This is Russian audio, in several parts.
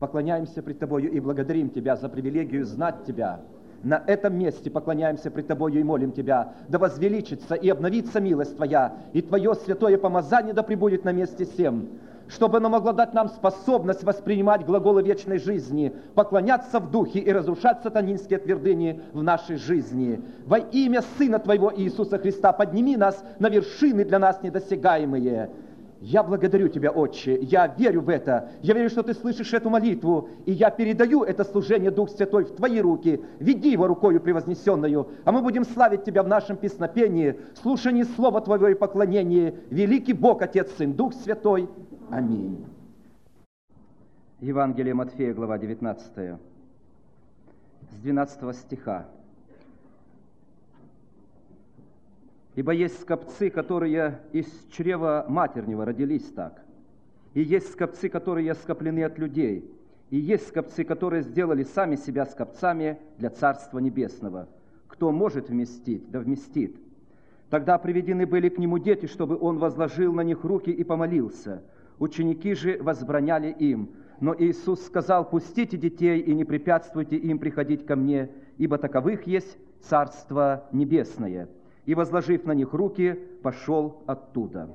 поклоняемся пред Тобою и благодарим Тебя за привилегию знать Тебя. На этом месте поклоняемся пред Тобою и молим Тебя, да возвеличится и обновится милость Твоя, и Твое святое помазание да пребудет на месте сем, чтобы оно могло дать нам способность воспринимать глаголы вечной жизни, поклоняться в духе и разрушать сатанинские твердыни в нашей жизни. Во имя Сына Твоего Иисуса Христа подними нас на вершины для нас недосягаемые. Я благодарю Тебя, Отче, я верю в это, я верю, что Ты слышишь эту молитву, и я передаю это служение, Дух Святой, в Твои руки, веди его рукою превознесенную, а мы будем славить Тебя в нашем песнопении, слушании Слова Твоего и поклонении, великий Бог, Отец, Сын, Дух Святой. Аминь. Евангелие Матфея, глава 19, с 12 стиха. «Ибо есть скопцы, которые из чрева матернего родились так, и есть скопцы, которые скоплены от людей, и есть скопцы, которые сделали сами себя скопцами для Царства Небесного. Кто может вместить, да вместит. Тогда приведены были к нему дети, чтобы он возложил на них руки и помолился. Ученики же возбраняли им. Но Иисус сказал: пустите детей и не препятствуйте им приходить ко мне, ибо таковых есть Царство Небесное. И, возложив на них руки, пошел оттуда».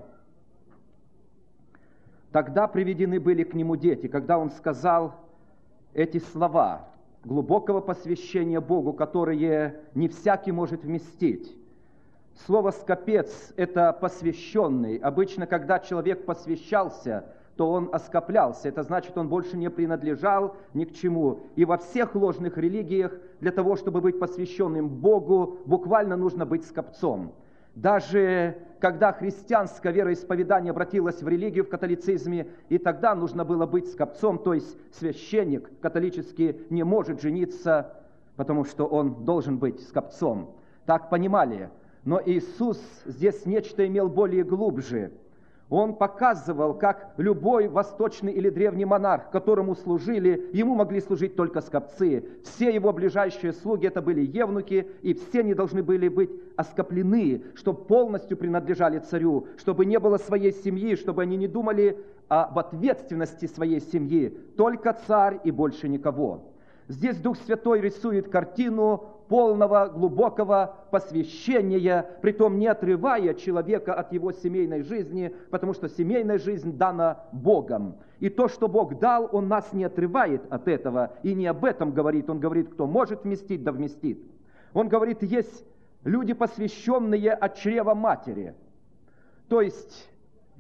Тогда приведены были к нему дети, когда он сказал эти слова глубокого посвящения Богу, которые не всякий может вместить. Слово «скопец» – это посвященный. Обычно, когда человек посвящался, то он оскоплялся. Это значит, он больше не принадлежал ни к чему. И во всех ложных религиях для того, чтобы быть посвященным Богу, буквально нужно быть скопцом. Даже когда христианское вероисповедание обратилось в религию, в католицизме, и тогда нужно было быть скопцом, то есть священник католический не может жениться, потому что он должен быть скопцом. Так понимали. Но Иисус здесь нечто имел более глубже. Он показывал, как любой восточный или древний монарх, которому служили, ему могли служить только скопцы. Все его ближайшие слуги это были евнухи, и все они должны были быть оскоплены, чтобы полностью принадлежали царю, чтобы не было своей семьи, чтобы они не думали об ответственности своей семьи. Только царь и больше никого. Здесь Дух Святой рисует картину полного, глубокого посвящения, притом не отрывая человека от его семейной жизни, потому что семейная жизнь дана Богом. И то, что Бог дал, Он нас не отрывает от этого, и не об этом говорит. Он говорит, кто может вместить, да вместит. Он говорит, есть люди, посвященные от чрева матери. То есть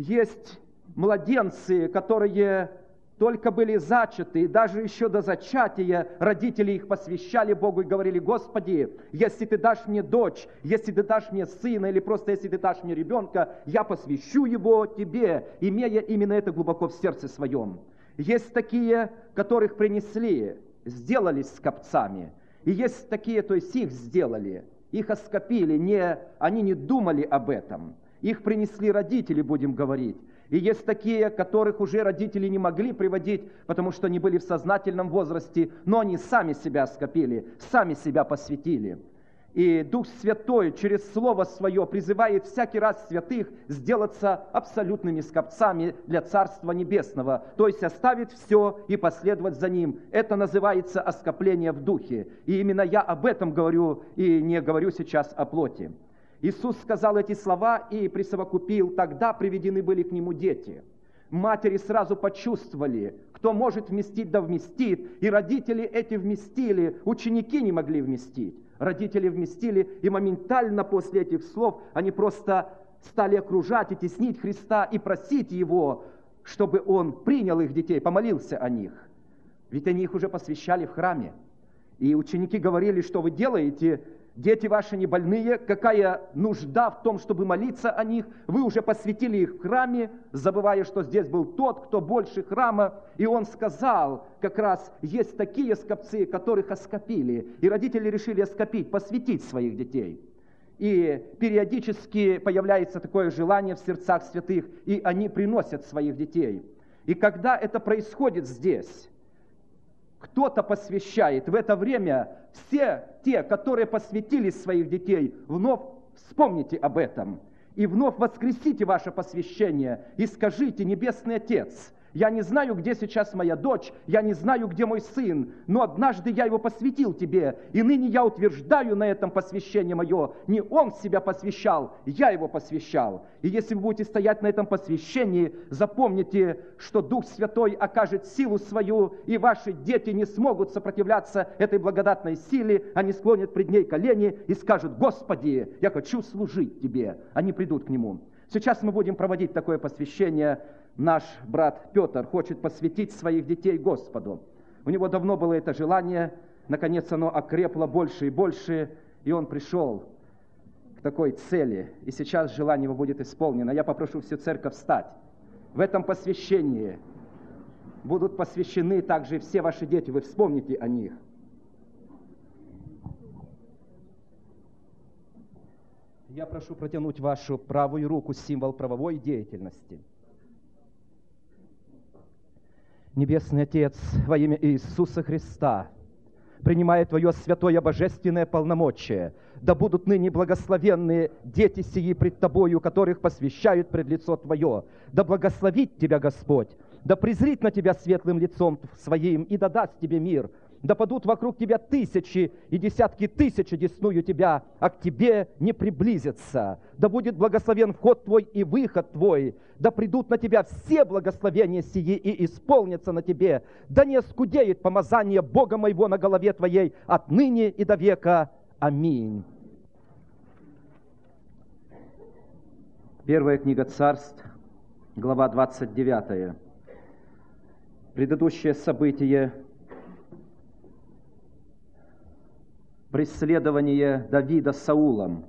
младенцы, которые только были зачаты, и даже еще до зачатия родители их посвящали Богу и говорили: Господи, если Ты дашь мне дочь, если Ты дашь мне сына, или просто если Ты дашь мне ребенка, я посвящу его Тебе, имея именно это глубоко в сердце своем. Есть такие, которых принесли, сделались скопцами, и есть такие, то есть их сделали, их оскопили, они не думали об этом, их принесли родители, будем говорить. И есть такие, которых уже родители не могли приводить, потому что они были в сознательном возрасте, но они сами себя скопили, сами себя посвятили. И Дух Святой через Слово Свое призывает всякий раз святых сделаться абсолютными скопцами для Царства Небесного, то есть оставить все и последовать за Ним. Это называется оскопление в Духе. И именно я об этом говорю, и не говорю сейчас о плоти. Иисус сказал эти слова и присовокупил: тогда приведены были к Нему дети. Матери сразу почувствовали, кто может вместить, да вместит. И родители эти вместили, ученики не могли вместить. Родители вместили, и моментально после этих слов они просто стали окружать и теснить Христа и просить Его, чтобы Он принял их детей, помолился о них. Ведь они их уже посвящали в храме. И ученики говорили: что вы делаете? Дети ваши не больные, какая нужда в том, чтобы молиться о них? Вы уже посвятили их в храме, забывая, что здесь был тот, кто больше храма. И он сказал, как раз есть такие скопцы, которых оскопили. И родители решили оскопить, посвятить своих детей. И периодически появляется такое желание в сердцах святых, и они приносят своих детей. И когда это происходит здесь, кто-то посвящает. В это время все те, которые посвятили своих детей, вновь вспомните об этом. И вновь воскресите ваше посвящение. И скажите: Небесный Отец, Я не знаю, где сейчас моя дочь, я не знаю, где мой сын, но однажды я его посвятил тебе, и ныне я утверждаю на этом посвящение мое. Не он себя посвящал, я его посвящал. И если вы будете стоять на этом посвящении, запомните, что Дух Святой окажет силу свою, и ваши дети не смогут сопротивляться этой благодатной силе, они склонят пред ней колени и скажут: Господи, я хочу служить Тебе. Они придут к Нему. Сейчас мы будем проводить такое посвящение. Наш брат Петр хочет посвятить своих детей Господу. У него давно было это желание, наконец оно окрепло больше и больше, и он пришел к такой цели. И сейчас желание его будет исполнено. Я попрошу всю церковь встать. В этом посвящении будут посвящены также все ваши дети. Вы вспомните о них. Я прошу протянуть вашу правую руку, символ правовой деятельности. Небесный Отец, во имя Иисуса Христа, принимая Твое святое божественное полномочие, да будут ныне благословенны дети сии пред Тобою, которых посвящают пред лицо Твое. Да благословит Тебя Господь, да презрит на Тебя светлым лицом Своим и да даст Тебе мир. Да падут вокруг Тебя тысячи и десятки тысяч одесную Тебя, а к Тебе не приблизятся. Да будет благословен вход Твой и выход Твой. Да придут на Тебя все благословения сии и исполнятся на Тебе. Да не оскудеет помазание Бога моего на голове Твоей отныне и до века. Аминь. Первая книга Царств, глава 29. Предыдущее событие – преследование Давида Саулом.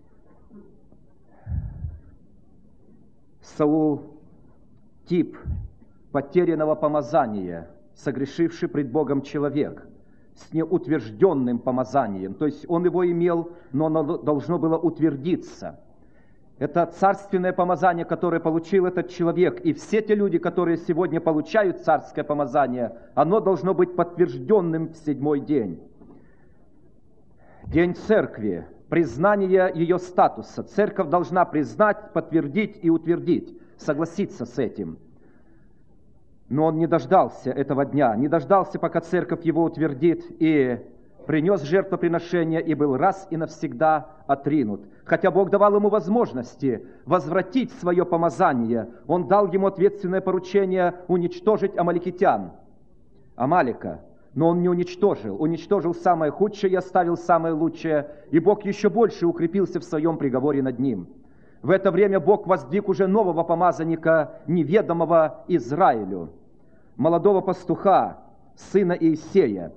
Саул – тип потерянного помазания, согрешивший пред Богом человек, с неутвержденным помазанием. То есть он его имел, но оно должно было утвердиться. Это царственное помазание, которое получил этот человек. И все те люди, которые сегодня получают царское помазание, оно должно быть подтвержденным в 7-й день. День церкви, признание ее статуса. Церковь должна признать, подтвердить и утвердить, согласиться с этим. Но он не дождался этого дня, не дождался, пока церковь его утвердит, и принес жертвоприношение, и был раз и навсегда отринут. Хотя Бог давал ему возможности возвратить свое помазание, Он дал ему ответственное поручение уничтожить амаликитян, Амалика. Но он не уничтожил самое худшее и оставил самое лучшее, и Бог еще больше укрепился в своем приговоре над ним. В это время Бог воздвиг уже нового помазанника, неведомого Израилю, молодого пастуха, сына Иисея.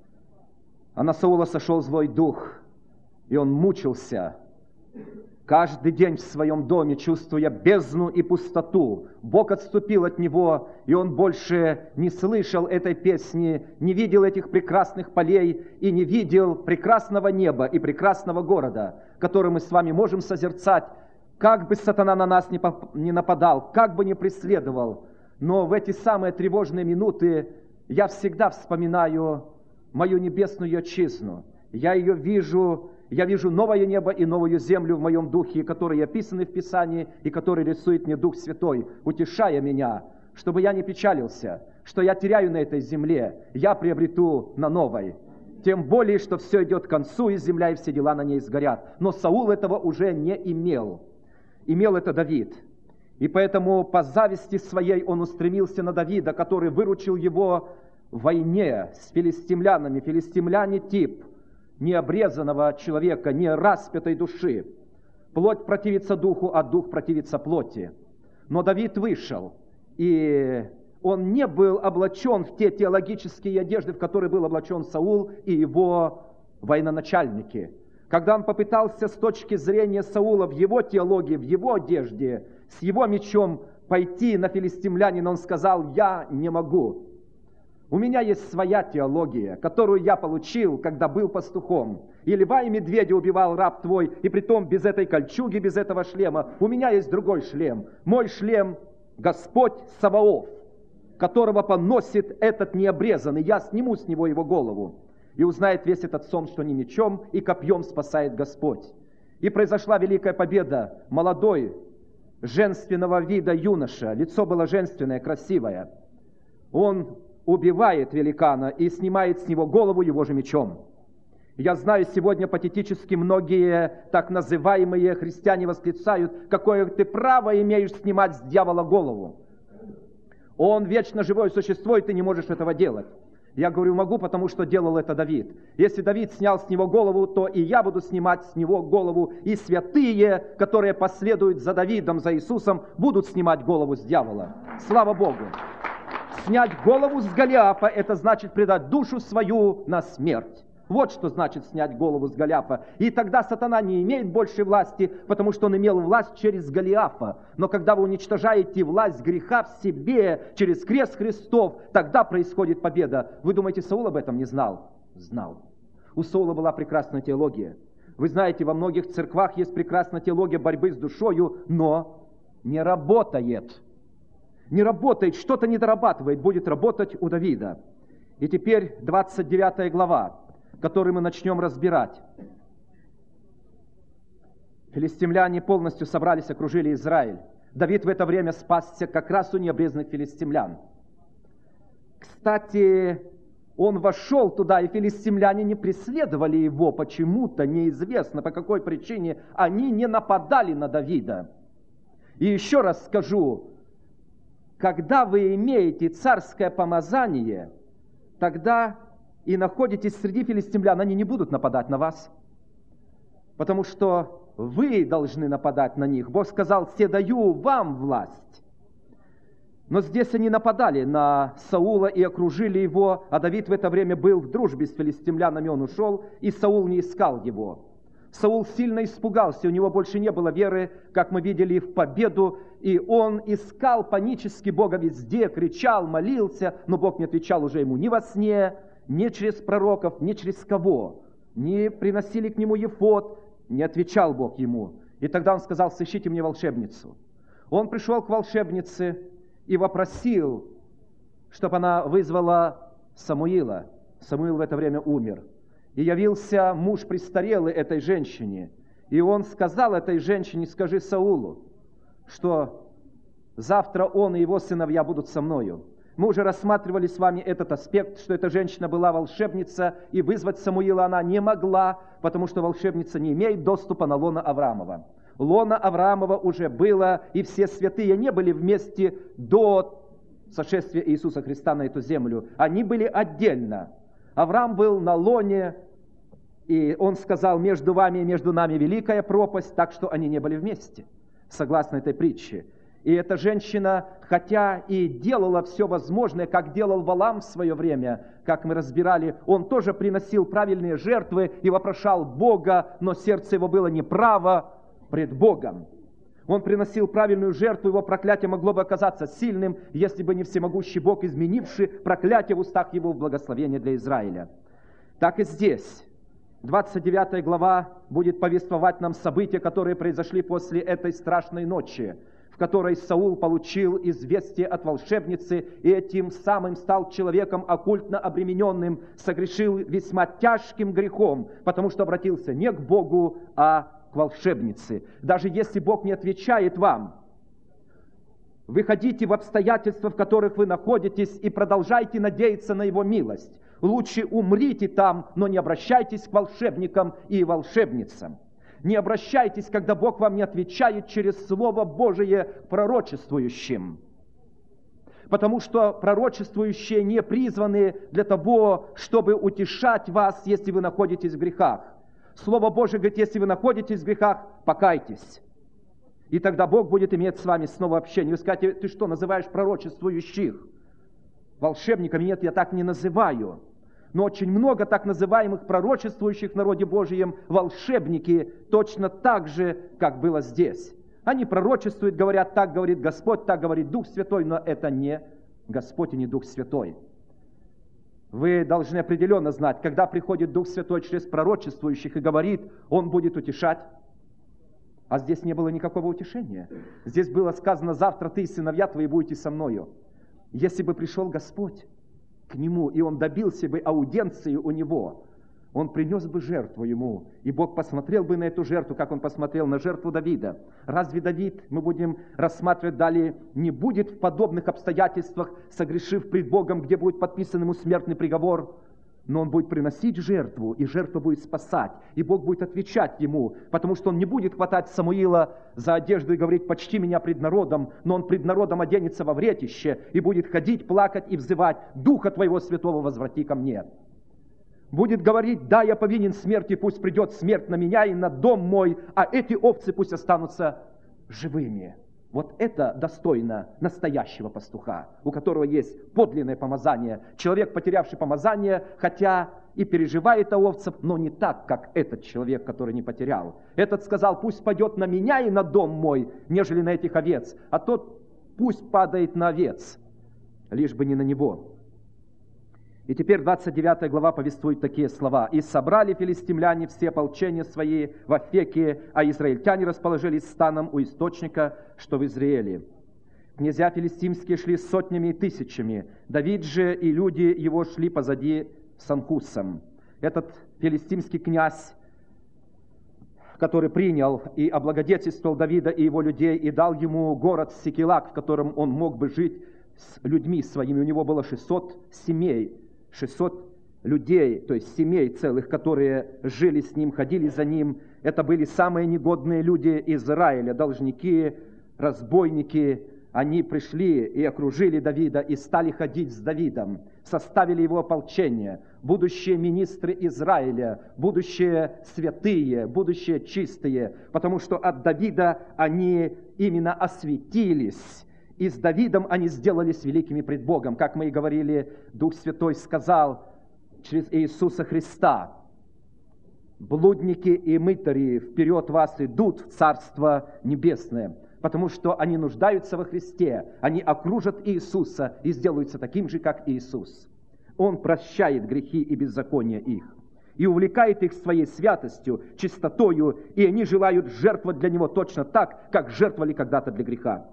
А на Саула сошел злой дух, и он мучился каждый день в своем доме, чувствуя бездну и пустоту. Бог отступил от него, и он больше не слышал этой песни, не видел этих прекрасных полей и не видел прекрасного неба и прекрасного города, который мы с вами можем созерцать, как бы сатана на нас не нападал, как бы не преследовал. Но в эти самые тревожные минуты я всегда вспоминаю мою небесную отчизну. Я вижу новое небо и новую землю в моем духе, которые описаны в Писании и которые рисует мне Дух Святой, утешая меня, чтобы я не печалился, что я теряю на этой земле, я приобрету на новой. Тем более, что все идет к концу, и земля, и все дела на ней сгорят. Но Саул этого уже не имел. Имел это Давид. И поэтому по зависти своей он устремился на Давида, который выручил его в войне с филистимлянами. Филистимляне тип необрезанного человека, не распятой души. Плоть противится духу, а дух противится плоти. Но Давид вышел, и он не был облачен в те теологические одежды, в которые был облачен Саул и его военачальники. Когда он попытался с точки зрения Саула в его теологии, в его одежде, с его мечом пойти на филистимлянина, он сказал: «Я не могу. У меня есть своя теология, которую я получил, когда был пастухом. И льва и медведя убивал раб твой, и притом без этой кольчуги, без этого шлема. У меня есть другой шлем. Мой шлем — Господь Саваоф, которого поносит этот необрезанный. Я сниму с него его голову. И узнает весь этот сон, что не мечом и копьем спасает Господь». И произошла великая победа. Молодой женственного вида юноша. Лицо было женственное, красивое. Он убивает великана и снимает с него голову его же мечом. Я знаю, сегодня патетически многие так называемые христиане восклицают: какое ты право имеешь снимать с дьявола голову? Он вечно живое существо, и ты не можешь этого делать. Я говорю, могу, потому что делал это Давид. Если Давид снял с него голову, то и я буду снимать с него голову. И святые, которые последуют за Давидом, за Иисусом, будут снимать голову с дьявола. Слава Богу! Снять голову с Голиафа – это значит предать душу свою на смерть. Вот что значит снять голову с Голиафа. И тогда сатана не имеет больше власти, потому что он имел власть через Голиафа. Но когда вы уничтожаете власть греха в себе через крест Христов, тогда происходит победа. Вы думаете, Саул об этом не знал? Знал. У Саула была прекрасная теология. Вы знаете, во многих церквах есть прекрасная теология борьбы с душою, но не работает. Не работает, что-то не дорабатывает, будет работать у Давида. И теперь 29 глава, который мы начнем разбирать. Филистимляне полностью собрались, окружили Израиль. Давид в это время спасся как раз у необрезанных филистимлян. Кстати, он вошел туда, и филистимляне не преследовали его почему-то, неизвестно по какой причине. Они не нападали на Давида. И еще раз скажу, когда вы имеете царское помазание, тогда и находитесь среди филистимлян, они не будут нападать на вас, потому что вы должны нападать на них. Бог сказал: «Се даю вам власть». Но здесь они нападали на Саула и окружили его, а Давид в это время был в дружбе с филистимлянами, он ушел, и Саул не искал его. Саул сильно испугался, у него больше не было веры, как мы видели, в победу, и он искал панически Бога везде, кричал, молился, но Бог не отвечал уже ему ни во сне, ни через пророков, ни через кого. Не приносили к нему ефод, не отвечал Бог ему. И тогда он сказал: «Сыщите мне волшебницу». Он пришел к волшебнице и вопросил, чтобы она вызвала Самуила. Самуил в это время умер. И явился муж престарелый этой женщине. И он сказал этой женщине: «Скажи Саулу, что завтра он и его сыновья будут со мною». Мы уже рассматривали с вами этот аспект, что эта женщина была волшебница, и вызвать Самуила она не могла, потому что волшебница не имеет доступа на лоно Авраамова. Лоно Авраамова уже было, и все святые не были вместе до сошествия Иисуса Христа на эту землю. Они были отдельно. Авраам был на лоне, и он сказал: «Между вами и между нами великая пропасть», так что они не были вместе, согласно этой притче. И эта женщина, хотя и делала все возможное, как делал Валаам в свое время, как мы разбирали, он тоже приносил правильные жертвы и вопрошал Бога, но сердце его было неправо пред Богом. Он приносил правильную жертву, его проклятие могло бы оказаться сильным, если бы не всемогущий Бог, изменивший проклятие в устах его в благословение для Израиля. Так и здесь. 29 глава будет повествовать нам события, которые произошли после этой страшной ночи, в которой Саул получил известие от волшебницы и этим самым стал человеком оккультно обремененным, согрешил весьма тяжким грехом, потому что обратился не к Богу, а к волшебнице. Даже если Бог не отвечает вам, выходите в обстоятельства, в которых вы находитесь, и продолжайте надеяться на Его милость. Лучше умрите там, но не обращайтесь к волшебникам и волшебницам. Не обращайтесь, когда Бог вам не отвечает через Слово Божие пророчествующим. Потому что пророчествующие не призваны для того, чтобы утешать вас, если вы находитесь в грехах. Слово Божие говорит: если вы находитесь в грехах, покайтесь. И тогда Бог будет иметь с вами снова общение. Вы скажете: ты что, называешь пророчествующих волшебниками? Нет, я так не называю. Но очень много так называемых пророчествующих в народе Божьем волшебники, точно так же, как было здесь. Они пророчествуют, говорят: так говорит Господь, так говорит Дух Святой, но это не Господь и не Дух Святой. Вы должны определенно знать, когда приходит Дух Святой через пророчествующих и говорит, Он будет утешать. А здесь не было никакого утешения. Здесь было сказано: завтра ты и сыновья твои будете со мною. Если бы пришел Господь к нему, и он добился бы аудиенции у него, он принес бы жертву ему, и Бог посмотрел бы на эту жертву, как он посмотрел на жертву Давида. Разве Давид, мы будем рассматривать далее, не будет в подобных обстоятельствах, согрешив пред Богом, где будет подписан ему смертный приговор? Но он будет приносить жертву, и жертва будет спасать, и Бог будет отвечать ему, потому что он не будет хватать Самуила за одежду и говорить: «Почти меня пред народом», но он пред народом оденется во вретище и будет ходить, плакать и взывать: «Духа Твоего Святого возврати ко мне». Будет говорить: «Да, я повинен смерти, пусть придет смерть на меня и на дом мой, а эти овцы пусть останутся живыми». Вот это достойно настоящего пастуха, у которого есть подлинное помазание. Человек, потерявший помазание, хотя и переживает о овцах, но не так, как этот человек, который не потерял. Этот сказал: «Пусть пойдет на меня и на дом мой, нежели на этих овец», а тот пусть падает на овец, лишь бы не на него. И теперь 29 глава повествует такие слова. «И собрали филистимляне все ополчения свои в Афеке, а израильтяне расположились станом у источника, что в Израиле. Князья филистимские шли сотнями и тысячами, Давид же и люди его шли позади с Анкусом». Этот филистимский князь, который принял и облагодетельствовал Давида и его людей, и дал ему город Сикилак, в котором он мог бы жить с людьми своими. У него было 600 семей, 600 людей, то есть семей целых, которые жили с ним, ходили за ним. Это были самые негодные люди Израиля, должники, разбойники. Они пришли и окружили Давида, и стали ходить с Давидом, составили его ополчение. Будущие министры Израиля, будущие святые, будущие чистые, потому что от Давида они именно осветились. И с Давидом они сделались великими пред Богом. Как мы и говорили, Дух Святой сказал через Иисуса Христа: «Блудники и мытари вперед вас идут в Царство Небесное», потому что они нуждаются во Христе, они окружат Иисуса и сделаются таким же, как Иисус. Он прощает грехи и беззакония их, и увлекает их своей святостью, чистотою, и они желают жертвовать для Него точно так, как жертвовали когда-то для греха.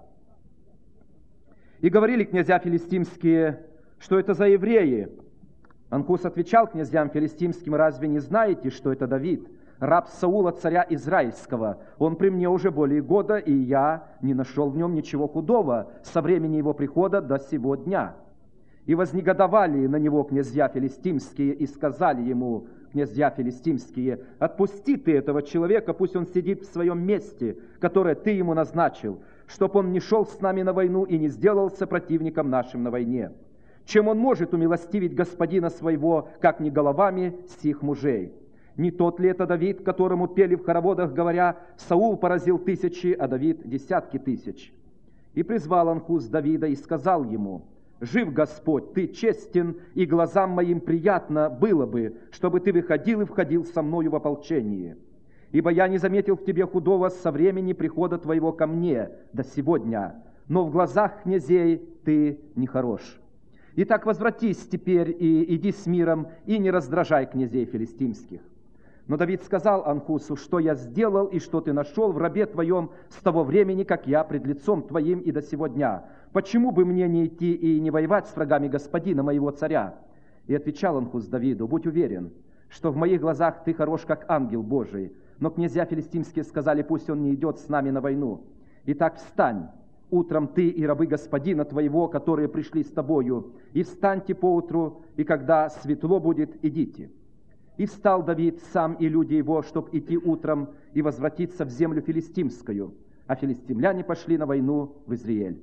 И говорили князья филистимские: «Что это за евреи?» Анкус отвечал князьям филистимским: «Разве не знаете, что это Давид, раб Саула, царя Израильского? Он при мне уже более года, и я не нашел в нем ничего худого со времени его прихода до сего дня». И вознегодовали на него князья филистимские, и сказали ему князья филистимские: «Отпусти ты этого человека, пусть он сидит в своем месте, которое ты ему назначил, чтоб он не шел с нами на войну и не сделался противником нашим на войне. Чем он может умилостивить господина своего, как не головами сих мужей? Не тот ли это Давид, которому пели в хороводах, говоря: Саул поразил тысячи, а Давид десятки тысяч?» И призвал Анкус Давида и сказал ему: «Жив Господь, ты честен, и глазам моим приятно было бы, чтобы ты выходил и входил со мною в ополчение. Ибо я не заметил в тебе худого со времени прихода твоего ко мне до сего дня, но в глазах князей ты нехорош. Итак, возвратись теперь и иди с миром, и не раздражай князей филистимских». Но Давид сказал Анкусу: «Что я сделал и что ты нашел в рабе твоем с того времени, как я пред лицом твоим и до сего дня? Почему бы мне не идти и не воевать с врагами господина моего царя?» И отвечал Анкус Давиду: «Будь уверен, что в моих глазах ты хорош, как ангел Божий». Но князья филистимские сказали: «Пусть он не идет с нами на войну. Итак, встань утром ты и рабы господина твоего, которые пришли с тобою, и встаньте поутру, и когда светло будет, идите». И встал Давид сам и люди его, чтоб идти утром и возвратиться в землю филистимскую, а филистимляне пошли на войну в Израиль.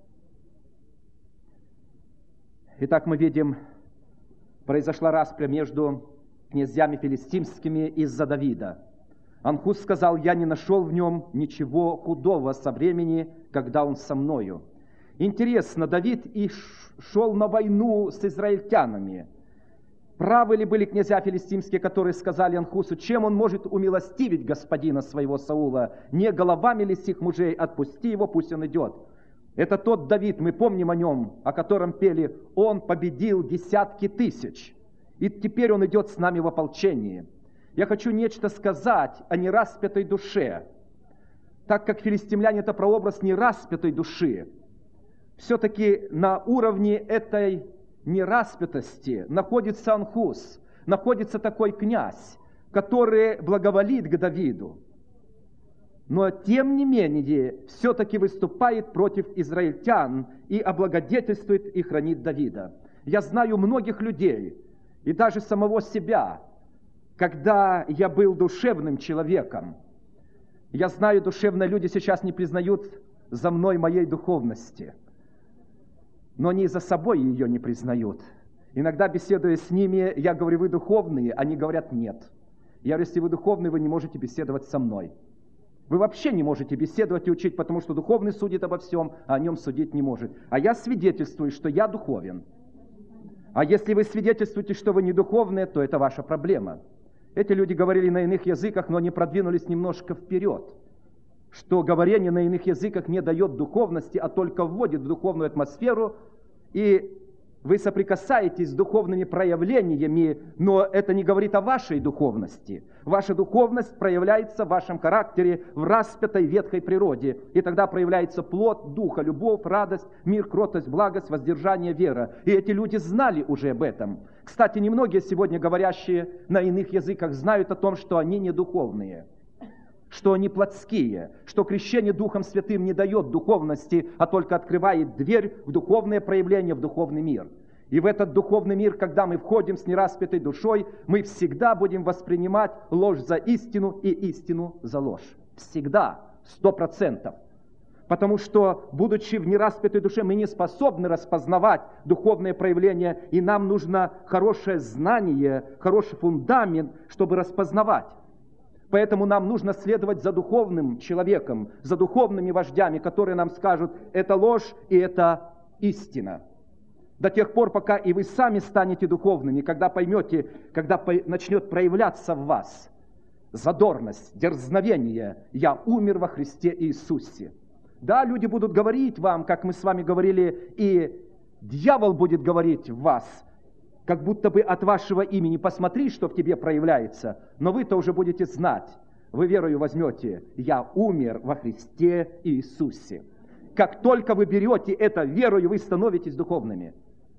Итак, мы видим, произошла распря между князьями филистимскими из-за Давида. Анкус сказал: «Я не нашел в нем ничего худого со времени, когда он со мною». Интересно, Давид и шел на войну с израильтянами. Правы ли были князья филистимские, которые сказали Анкусу: «Чем он может умилостивить господина своего Саула? Не головами ли сих мужей? Отпусти его, пусть он идет». Это тот Давид, мы помним о нем, о котором пели: «Он победил десятки тысяч, и теперь он идет с нами в ополчении». Я хочу нечто сказать о нераспятой душе, так как филистимляне — это прообраз нераспятой души. Все-таки на уровне этой нераспятости находится Анкус. находится такой князь, который благоволит к Давиду, но тем не менее все-таки выступает против израильтян и облагодетельствует и хранит Давида. Я знаю многих людей, и даже самого себя, когда я был душевным человеком. Я знаю, душевные люди сейчас не признают за мной моей духовности, но они за собой ее не признают. Иногда, беседуя с ними, я говорю: вы духовные, они говорят: нет. Я говорю: если вы духовные, вы не можете беседовать со мной. Вы вообще не можете беседовать и учить, потому что духовный судит обо всем, а о нем судить не может. А я свидетельствую, что я духовен. А если вы свидетельствуете, что вы не духовные, то это ваша проблема. Эти люди говорили на иных языках, но они продвинулись немножко вперед. Что говорение на иных языках не дает духовности, а только вводит в духовную атмосферу, и вы соприкасаетесь с духовными проявлениями, но это не говорит о вашей духовности. Ваша духовность проявляется в вашем характере, в распятой ветхой природе. И тогда проявляется плод Духа: любовь, радость, мир, кротость, благость, воздержание, вера. И эти люди знали уже об этом. Кстати, немногие сегодня говорящие на иных языках знают о том, что они не духовные, что они плотские, что крещение Духом Святым не дает духовности, а только открывает дверь в духовное проявление, в духовный мир. И в этот духовный мир, когда мы входим с нераспятой душой, мы всегда будем воспринимать ложь за истину и истину за ложь. Всегда, 100%. Потому что, будучи в нераспятой душе, мы не способны распознавать духовное проявление, и нам нужно хорошее знание, хороший фундамент, чтобы распознавать. Поэтому нам нужно следовать за духовным человеком, за духовными вождями, которые нам скажут: это ложь и это истина. До тех пор, пока и вы сами станете духовными, когда поймете, когда начнет проявляться в вас задорность, дерзновение: я умер во Христе Иисусе. Да, люди будут говорить вам, как мы с вами говорили, и дьявол будет говорить в вас, как будто бы от вашего имени: посмотри, что в тебе проявляется. Но вы-то уже будете знать, вы верою возьмете: я умер во Христе Иисусе. Как только вы берете это верою, вы становитесь духовными.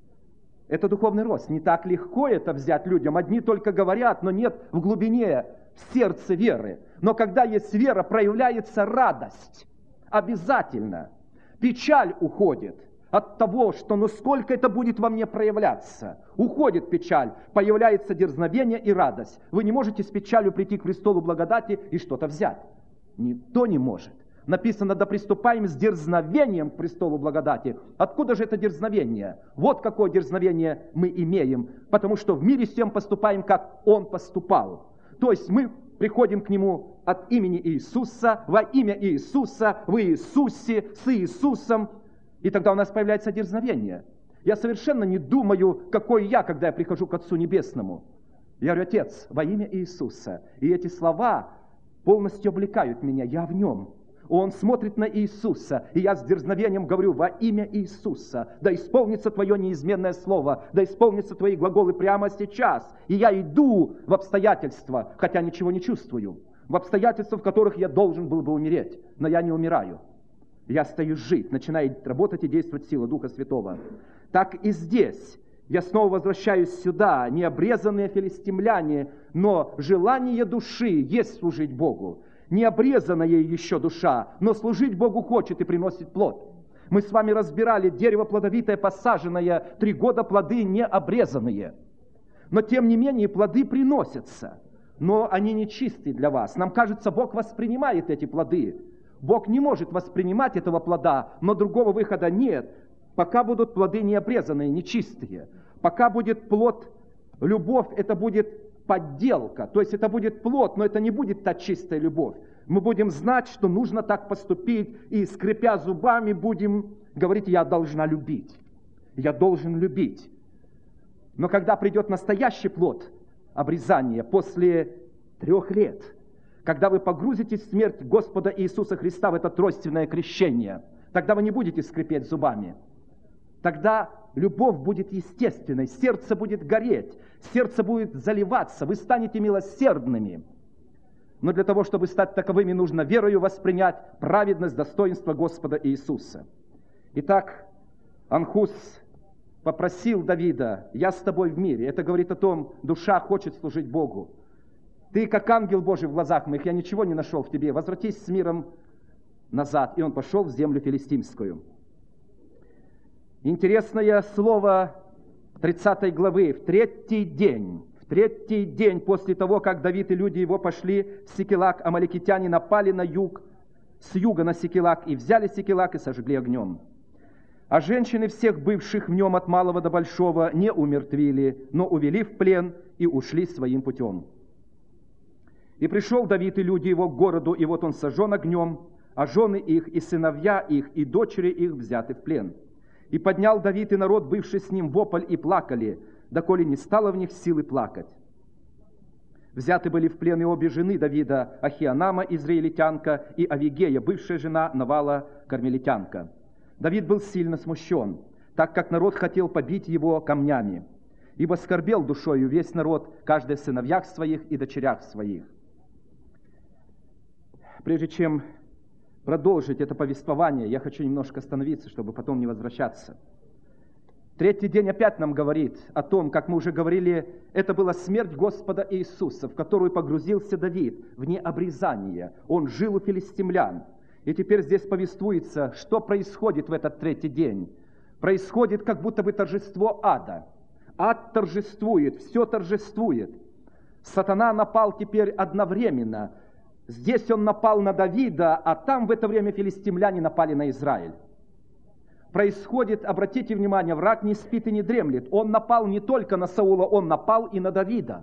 Это духовный рост. Не так легко это взять людям. Одни только говорят, но нет в глубине, в сердце веры. Но когда есть вера, проявляется радость. Обязательно. Печаль уходит от того, что ну сколько это будет во мне проявляться. Уходит печаль, появляется дерзновение и радость. Вы не можете с печалью прийти к престолу благодати и что-то взять. Никто не может. Написано: да приступаем с дерзновением к престолу благодати. Откуда же это дерзновение? Вот какое дерзновение мы имеем. Потому что в мире всем поступаем, как Он поступал. То есть мы приходим к Нему от имени Иисуса, во имя Иисуса, в Иисусе, с Иисусом. И тогда у нас появляется дерзновение. Я совершенно не думаю, какой я, когда я прихожу к Отцу Небесному. Я говорю: Отец, во имя Иисуса. И эти слова полностью облекают меня, я в Нем. Он смотрит на Иисуса, и я с дерзновением говорю: во имя Иисуса, да исполнится Твое неизменное слово, да исполнятся Твои глаголы прямо сейчас. И я иду в обстоятельства, хотя ничего не чувствую, в обстоятельства, в которых я должен был бы умереть, но я не умираю. Я остаюсь жить, начинает работать и действовать сила Духа Святого. Так и здесь. Я снова возвращаюсь сюда, не обрезанные филистимляне, но желание души есть служить Богу. Не обрезанная еще душа, но служить Богу хочет и приносит плод. Мы с вами разбирали дерево плодовитое, посаженное, 3 года плоды не обрезанные. Но тем не менее плоды приносятся, но они не чистые для вас. Нам кажется, Бог воспринимает эти плоды. Бог не может воспринимать этого плода, но другого выхода нет. Пока будут плоды не обрезанные, нечистые. Пока будет плод любовь, это будет подделка, то есть это будет плод, но это не будет та чистая любовь. Мы будем знать, что нужно так поступить, и, скрипя зубами, будем говорить: я должна любить, я должен любить. Но когда придет настоящий плод обрезания после 3 лет, когда вы погрузитесь в смерть Господа Иисуса Христа в это тройственное крещение, тогда вы не будете скрипеть зубами. Тогда любовь будет естественной, сердце будет гореть, сердце будет заливаться, вы станете милосердными. Но для того, чтобы стать таковыми, нужно верою воспринять праведность, достоинство Господа Иисуса. Итак, Анхус попросил Давида: «Я с тобой в мире». Это говорит о том, душа хочет служить Богу. «Ты как ангел Божий в глазах моих, я ничего не нашел в тебе. Возвратись с миром назад». И он пошел в землю филистимскую. Интересное слово 30 главы. В третий день после того, как Давид и люди его пошли в Сикелаг, амаликитяне напали на юг, с юга на Сикелаг, и взяли Сикелаг и сожгли огнем. А женщины всех бывших в нем от малого до большого не умертвили, но увели в плен и ушли своим путем. И пришел Давид и люди его к городу, и вот он сожжен огнем, а жены их, и сыновья их, и дочери их взяты в плен. И поднял Давид и народ, бывший с ним, вопль, и плакали, доколе не стало в них силы плакать. Взяты были в плен и обе жены Давида, Ахианама, израильтянка, и Авигея, бывшая жена Навала, кармелитянка. Давид был сильно смущен, так как народ хотел побить его камнями, ибо скорбел душою весь народ, каждый в сыновьях своих и дочерях своих. Прежде чем продолжить это повествование, я хочу немножко остановиться, чтобы потом не возвращаться. Третий день опять нам говорит о том, как мы уже говорили, это была смерть Господа Иисуса, в которую погрузился Давид вне обрезания. Он жил у филистимлян. И теперь здесь повествуется, что происходит в этот третий день. Происходит как будто бы торжество ада. Ад торжествует, все торжествует. Сатана напал теперь одновременно. Здесь он напал на Давида, а там в это время филистимляне напали на Израиль. Происходит, обратите внимание, враг не спит и не дремлет. Он напал не только на Саула, он напал и на Давида.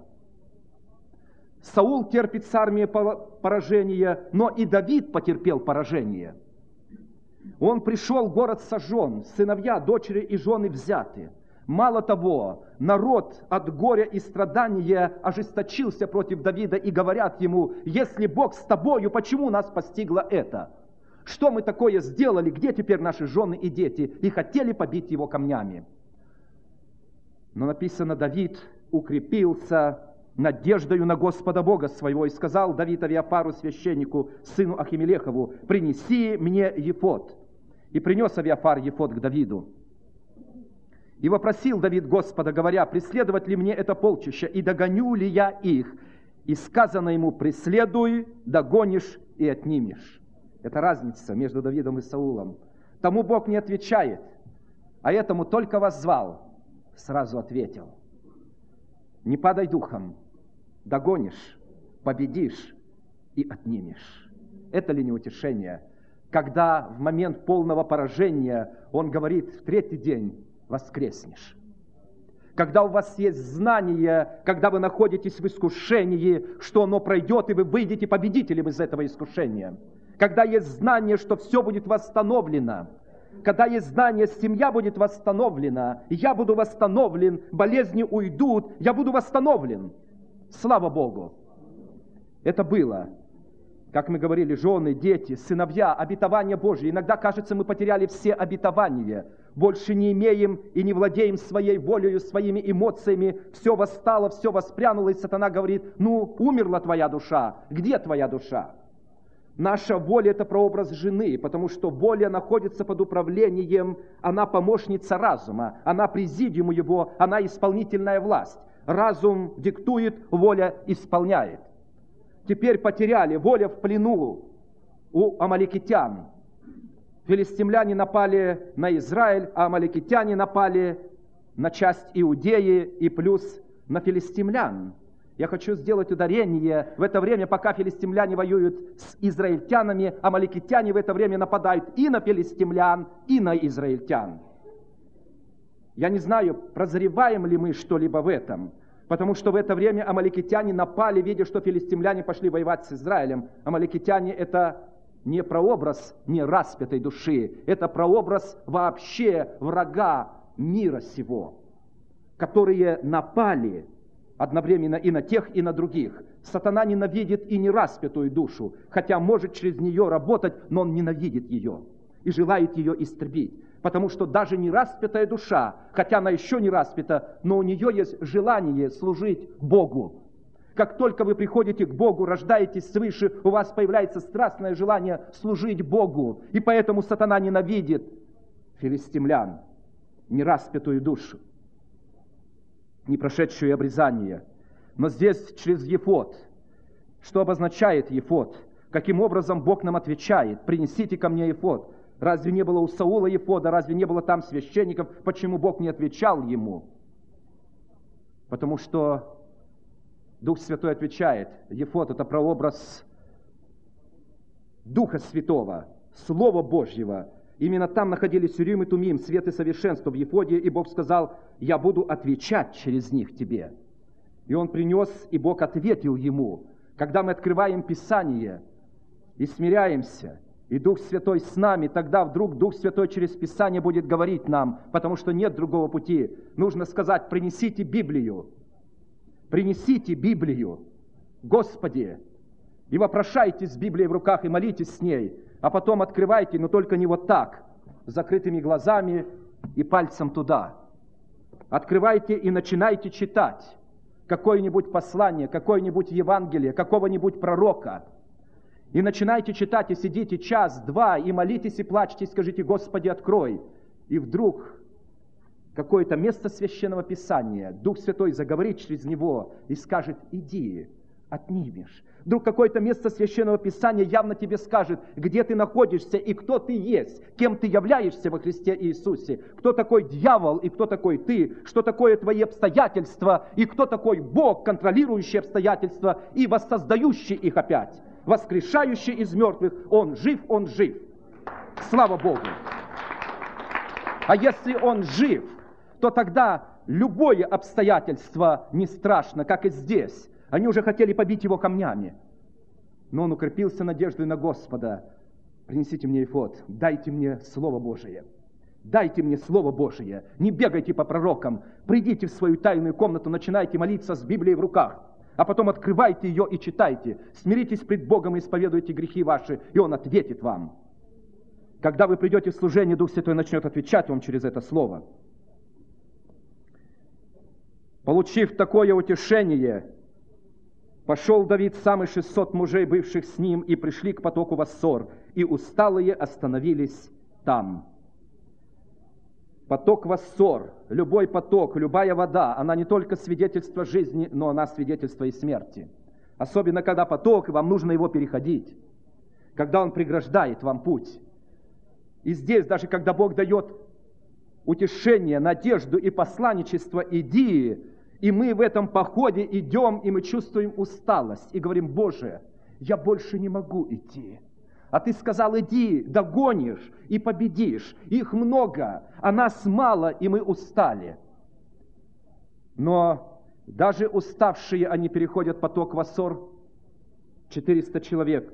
Саул терпит с армией поражение, но и Давид потерпел поражение. Он пришел, город сожжен, сыновья, дочери и жены взяты. Мало того, народ от горя и страдания ожесточился против Давида и говорят ему: «Если Бог с тобою, почему нас постигло это? Что мы такое сделали? Где теперь наши жены и дети?» И хотели побить его камнями. Но написано, Давид укрепился надеждою на Господа Бога своего, и сказал Давид Авиафару, священнику, сыну Ахимелехову: «Принеси мне ефод». И принес Авиафар ефод к Давиду. И вопросил Давид Господа, говоря: «Преследовать ли мне это полчище, и догоню ли я их?» И сказано ему: «Преследуй, догонишь и отнимешь». Это разница между Давидом и Саулом. Тому Бог не отвечает, а этому только воззвал, сразу ответил: «Не падай духом, догонишь, победишь и отнимешь». Это ли не утешение? Когда в момент полного поражения он говорит: «В третий день воскреснешь». Когда у вас есть знание, когда вы находитесь в искушении, что оно пройдет, и вы выйдете победителем из этого искушения. Когда есть знание, что все будет восстановлено. Когда есть знание, семья будет восстановлена, я буду восстановлен, болезни уйдут, я буду восстановлен. Слава Богу! Это было. Как мы говорили, жены, дети, сыновья, обетования Божьи. Иногда, кажется, мы потеряли все обетования. Больше не имеем и не владеем своей волею, своими эмоциями. Все восстало, все воспрянуло, и сатана говорит: «Ну, умерла твоя душа. Где твоя душа?» Наша воля – это прообраз жены, потому что воля находится под управлением, она помощница разума, она президиум его, она исполнительная власть. Разум диктует, воля исполняет. Теперь потеряли, воля в плену у амаликитян. Филистимляне напали на Израиль, а амаликитяне напали на часть Иудеи и плюс на филистимлян. Я хочу сделать ударение. В это время, пока филистимляне воюют с израильтянами, амаликитяне в это время нападают и на филистимлян, и на израильтян. Я не знаю, прозреваем ли мы что-либо в этом, потому что в это время амаликитяне напали, видя, что филистимляне пошли воевать с Израилем. Амаликитяне – это не прообраз не распятой души, это прообраз вообще врага мира сего, которые напали одновременно и на тех, и на других. Сатана ненавидит и нераспятую душу, хотя может через нее работать, но он ненавидит ее и желает ее истребить. Потому что даже нераспятая душа, хотя она еще не распята, но у нее есть желание служить Богу. Как только вы приходите к Богу, рождаетесь свыше, у вас появляется страстное желание служить Богу. И поэтому сатана ненавидит филистимлян. нераспятую душу, не прошедшую обрезание. Но здесь через ефод. Что обозначает ефод? Каким образом Бог нам отвечает? Принесите ко мне ефод. Разве не было у Саула ефода? Разве не было там священников? Почему Бог не отвечал ему? Потому что Дух Святой отвечает. Ефод – это прообраз Духа Святого, Слова Божьего. Именно там находились Урим и Тумим, свет и совершенство в ефоде, и Бог сказал: «Я буду отвечать через них тебе». И Он принес, и Бог ответил ему. Когда мы открываем Писание и смиряемся, и Дух Святой с нами, тогда вдруг Дух Святой через Писание будет говорить нам, потому что нет другого пути. Нужно сказать: принесите Библию, Господи, и вопрошайте с Библией в руках, и молитесь с ней, а потом открывайте, но только не вот так, с закрытыми глазами и пальцем туда. Открывайте и начинайте читать какое-нибудь послание, какое-нибудь Евангелие, какого-нибудь пророка. И начинайте читать, и сидите час-два, и молитесь, и плачьте, и скажите: Господи, открой. И вдруг какое-то место Священного Писания, Дух Святой заговорит через него и скажет: иди, отнимешь. Вдруг какое-то место Священного Писания явно тебе скажет, где ты находишься и кто ты есть, кем ты являешься во Христе Иисусе, кто такой дьявол и кто такой ты, что такое твои обстоятельства и кто такой Бог, контролирующий обстоятельства и воссоздающий их опять, воскрешающий из мертвых. Он жив, Он жив. Слава Богу! А если Он жив, то тогда любое обстоятельство не страшно, как и здесь. Они уже хотели побить его камнями. Но он укрепился надеждой на Господа. Принесите мне эфод, дайте мне Слово Божие. Дайте мне Слово Божие. Не бегайте по пророкам. Придите в свою тайную комнату, начинайте молиться с Библией в руках. А потом открывайте ее и читайте. Смиритесь пред Богом и исповедуйте грехи ваши, и Он ответит вам. Когда вы придете в служение, Дух Святой начнет отвечать вам через это Слово. Получив такое утешение, пошел Давид сам и 600 мужей, бывших с ним, и пришли к потоку Воссор, и усталые остановились там. Поток Воссор, любой поток, любая вода, она не только свидетельство жизни, но она свидетельство и смерти. Особенно, когда поток, и вам нужно его переходить, когда он преграждает вам путь. И здесь, даже когда Бог дает утешение, надежду и посланничество, иди, и мы в этом походе идем, и мы чувствуем усталость, и говорим: Боже, я больше не могу идти. А Ты сказал: иди, догонишь и победишь. Их много, а нас мало, и мы устали. Но даже уставшие, они переходят поток Воссор, 400 человек,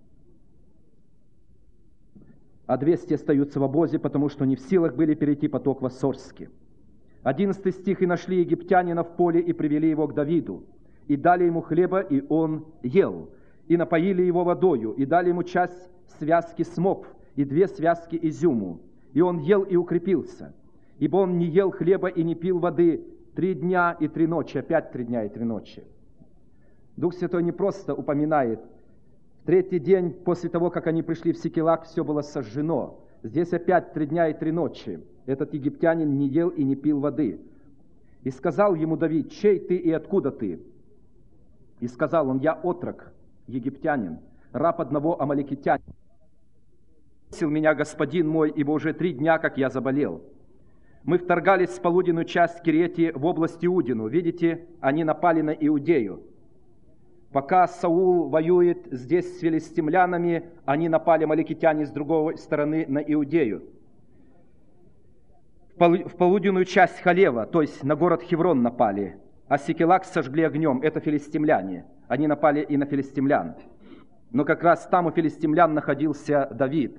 а 200 остаются в обозе, потому что не в силах были перейти поток Воссорский. 11 стих: «И нашли египтянина в поле, и привели его к Давиду, и дали ему хлеба, и он ел, и напоили его водою, и дали ему часть связки смокв, и 2 связки изюму, и он ел и укрепился, ибо он не ел хлеба и не пил воды 3 дня и 3 ночи», опять 3 дня и 3 ночи. Дух Святой не просто упоминает, в 3-й день после того, как они пришли в Сикелаг, все было сожжено. Здесь опять 3 дня и 3 ночи. Этот египтянин не ел и не пил воды. И сказал ему Давид: «Чей ты и откуда ты?» И сказал он: «Я отрок, египтянин, раб одного амалекитянина. Бросил меня господин мой, ибо уже 3 дня, как я заболел. Мы вторгались в полуденную часть Керети в область Иудину. Видите, они напали на Иудею. Пока Саул воюет здесь с филистимлянами, они напали, амалекитяне, с другой стороны на Иудею. В полуденную часть Халева, то есть на город Хеврон напали, а Сикелаг сожгли огнем, это филистимляне. Они напали и на филистимлян. Но как раз там у филистимлян находился Давид.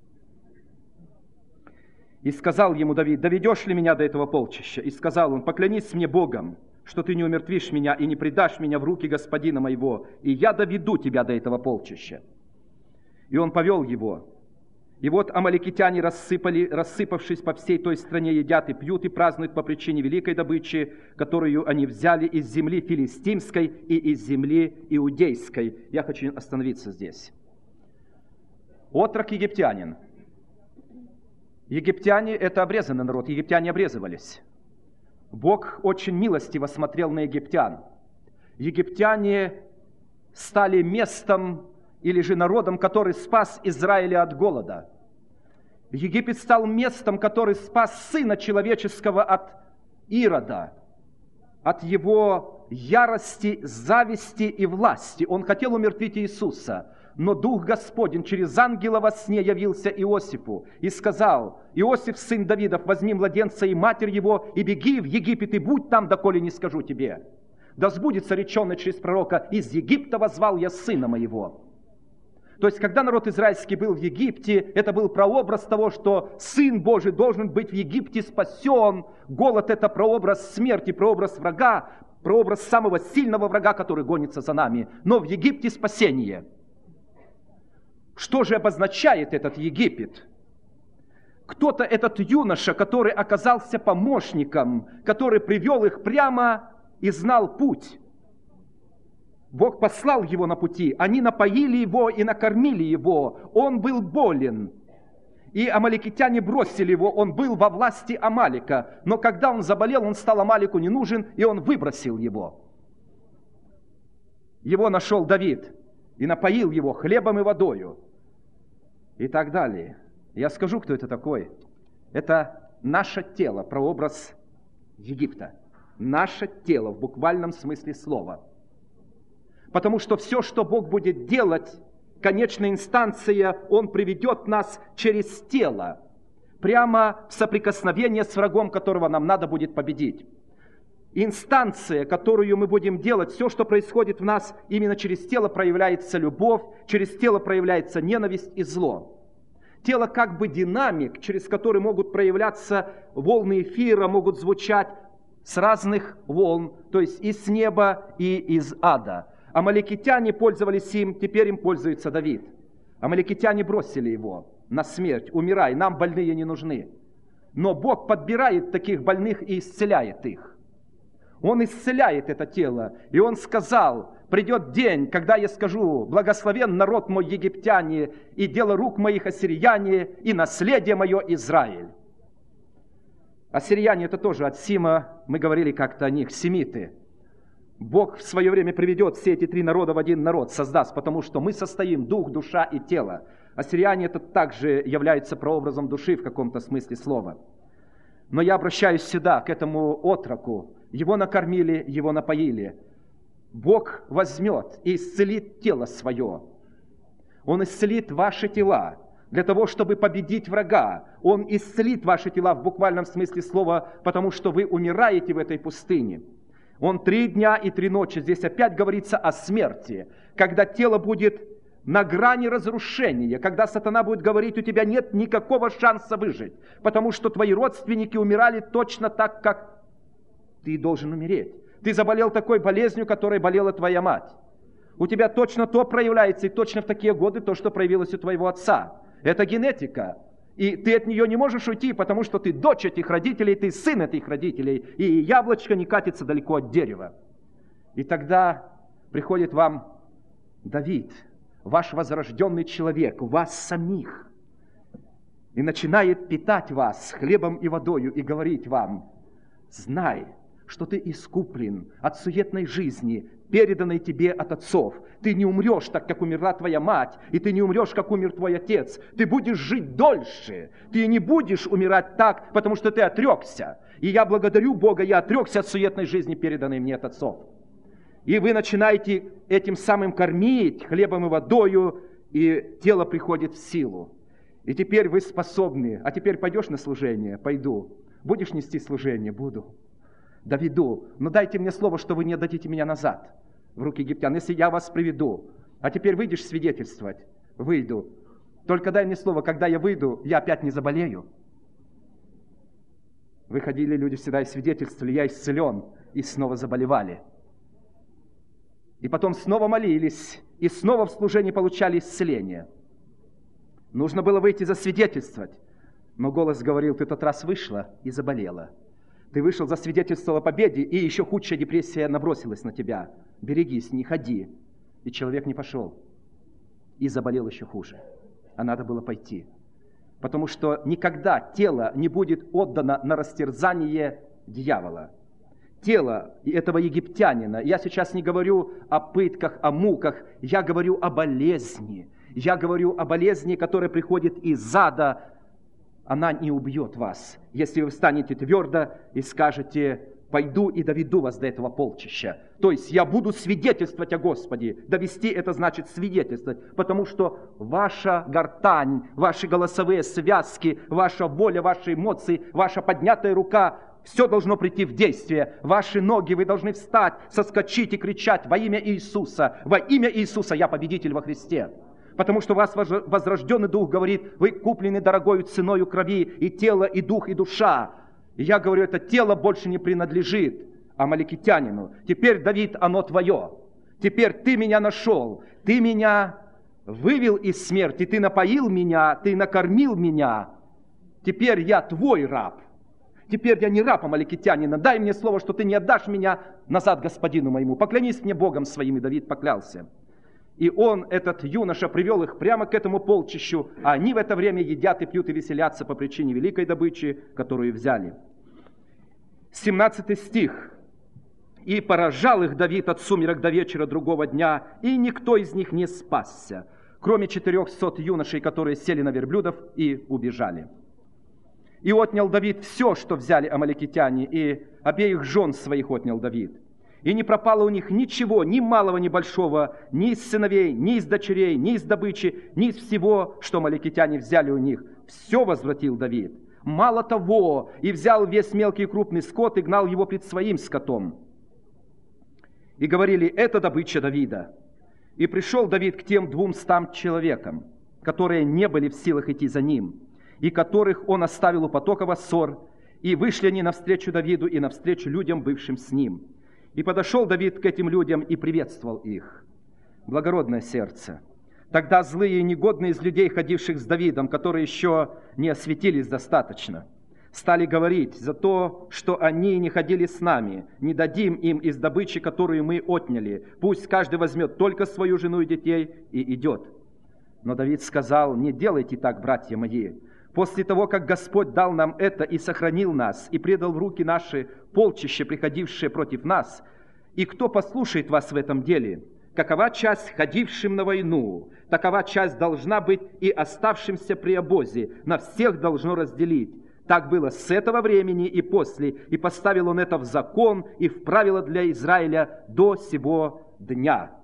И сказал ему Давид: «Доведешь ли меня до этого полчища?» И сказал он: «Поклянись мне Богом, что ты не умертвишь меня и не предашь меня в руки господина моего, и я доведу тебя до этого полчища». И он повел его. И вот амалекитяне, рассыпавшись по всей той стране, едят и пьют, и празднуют по причине великой добычи, которую они взяли из земли филистимской и из земли иудейской. Я хочу остановиться здесь. Отрок египтянин. Египтяне – это обрезанный народ, египтяне обрезывались. Бог очень милостиво смотрел на египтян. Египтяне стали местом или же народом, который спас Израиля от голода. Египет стал местом, который спас Сына Человеческого от Ирода, от его ярости, зависти и власти. Он хотел умертвить Иисуса, но Дух Господень через ангела во сне явился Иосифу и сказал: «Иосиф, сын Давидов, возьми младенца и матерь его, и беги в Египет, и будь там, доколе не скажу тебе. Да сбудется реченное через пророка: из Египта воззвал я сына моего». То есть, когда народ израильский был в Египте, это был прообраз того, что Сын Божий должен быть в Египте спасен. Голод – это прообраз смерти, прообраз врага, прообраз самого сильного врага, который гонится за нами. Но в Египте спасение. Что же обозначает этот Египет? Кто-то этот юноша, который оказался помощником, который привел их прямо и знал путь. Бог послал его на пути, они напоили его и накормили его. Он был болен, и амаликитяне бросили его, он был во власти Амалика. Но когда он заболел, он стал Амалику не нужен, и он выбросил его. Его нашел Давид и напоил его хлебом и водою. И так далее. Я скажу, кто это такой. Это наше тело, прообраз Египта. Наше тело в буквальном смысле слова. Потому что все, что Бог будет делать, конечная инстанция, Он приведет нас через тело, прямо в соприкосновение с врагом, которого нам надо будет победить. Инстанция, которую мы будем делать, все, что происходит в нас, именно через тело проявляется любовь, через тело проявляется ненависть и зло. Тело как бы динамик, через который могут проявляться волны эфира, могут звучать с разных волн, то есть и с неба, и из ада. Амаликитяне пользовались им, теперь им пользуется Давид. Амаликитяне бросили его на смерть: умирай, нам больные не нужны. Но Бог подбирает таких больных и исцеляет их. Он исцеляет это тело. И Он сказал: придет день, когда я скажу: благословен народ мой египтяне, и дело рук моих ассирияне, и наследие мое Израиль. Ассирияне — это тоже от Сима, мы говорили как-то о них, семиты. Бог в свое время приведет все эти три народа в один народ, создаст, потому что мы состоим дух, душа и тело. Ассирияне — это также являются прообразом души в каком-то смысле слова. Но я обращаюсь сюда, к этому отроку. Его накормили, его напоили. Бог возьмет и исцелит тело свое. Он исцелит ваши тела для того, чтобы победить врага. Он исцелит ваши тела в буквальном смысле слова, потому что вы умираете в этой пустыне. Он 3 дня и 3 ночи. Здесь опять говорится о смерти, когда тело будет на грани разрушения, когда сатана будет говорить: у тебя нет никакого шанса выжить, потому что твои родственники умирали точно так, как ты должен умереть. Ты заболел такой болезнью, которой болела твоя мать. У тебя точно то проявляется, и точно в такие годы то, что проявилось у твоего отца. Это генетика. И ты от нее не можешь уйти, потому что ты дочь этих родителей, ты сын этих родителей, и яблочко не катится далеко от дерева. И тогда приходит вам Давид, ваш возрожденный человек, вас самих, и начинает питать вас хлебом и водою, и говорить вам: знай, что ты искуплен от суетной жизни, переданной тебе от отцов. Ты не умрешь так, как умерла твоя мать, и ты не умрешь, как умер твой отец. Ты будешь жить дольше. Ты не будешь умирать так, потому что ты отрекся. И я благодарю Бога, я отрекся от суетной жизни, переданной мне от отцов. И вы начинаете этим самым кормить хлебом и водою, и тело приходит в силу. И теперь вы способны. А теперь пойдешь на служение? Пойду. Будешь нести служение? Буду. Доведу. Но дайте мне слово, что вы не отдадите меня назад в руки египтян, если я вас приведу. А теперь выйдешь свидетельствовать? Выйду. Только дай мне слово, когда я выйду, я опять не заболею. Выходили люди всегда и свидетельствовали: я исцелен, и снова заболевали. И потом снова молились, и снова в служении получали исцеление. Нужно было выйти засвидетельствовать. Но голос говорил: ты тот раз вышла и заболела. Ты вышел, засвидетельствовал о победе, и еще худшая депрессия набросилась на тебя. Берегись, не ходи. И человек не пошел. И заболел еще хуже. А надо было пойти. Потому что никогда тело не будет отдано на растерзание дьявола. Тело этого египтянина, я сейчас не говорю о пытках, о муках, я говорю о болезни. Я говорю о болезни, которая приходит из ада. Она не убьет вас, если вы встанете твердо и скажете: пойду и доведу вас до этого полчища. То есть я буду свидетельствовать о Господе. Довести — это значит свидетельствовать, потому что ваша гортань, ваши голосовые связки, ваша воля, ваши эмоции, ваша поднятая рука — все должно прийти в действие. Ваши ноги, вы должны встать, соскочить и кричать: во имя Иисуса, во имя Иисуса я победитель во Христе. Потому что у вас возрожденный дух говорит: вы куплены дорогою ценою крови, и тело, и дух, и душа. И я говорю, это тело больше не принадлежит амаликитянину. Теперь, Давид, оно твое. Теперь ты меня нашел, ты меня вывел из смерти, ты напоил меня, ты накормил меня. Теперь я твой раб. Теперь я не раб амаликитянина. Дай мне слово, что ты не отдашь меня назад господину моему. Поклянись мне Богом своим. И Давид поклялся. И он, этот юноша, привел их прямо к этому полчищу, а они в это время едят и пьют и веселятся по причине великой добычи, которую взяли. 17 стих. «И поражал их Давид от сумерек до вечера другого дня, и никто из них не спасся, кроме 400 юношей, которые сели на верблюдов и убежали. И отнял Давид все, что взяли амаликитяне, и обеих жен своих отнял Давид. И не пропало у них ничего, ни малого, ни большого, ни из сыновей, ни из дочерей, ни из добычи, ни из всего, что амаликитяне взяли у них. Все возвратил Давид. Мало того, и взял весь мелкий и крупный скот, и гнал его пред своим скотом. И говорили: это добыча Давида. И пришел Давид к тем 200 человекам, которые не были в силах идти за ним, и которых он оставил у потока Воссор, и вышли они навстречу Давиду и навстречу людям, бывшим с ним. И подошел Давид к этим людям и приветствовал их. Благородное сердце. Тогда злые и негодные из людей, ходивших с Давидом, которые еще не осветились достаточно, стали говорить: за то, что они не ходили с нами, не дадим им из добычи, которую мы отняли. Пусть каждый возьмет только свою жену и детей и идет. Но Давид сказал: не делайте так, братья мои. После того, как Господь дал нам это и сохранил нас, и предал в руки наши полчище, приходившее против нас, и кто послушает вас в этом деле? Какова часть ходившим на войну, такова часть должна быть и оставшимся при обозе, на всех должно разделить. Так было с этого времени и после, и поставил он это в закон и в правила для Израиля до сего дня».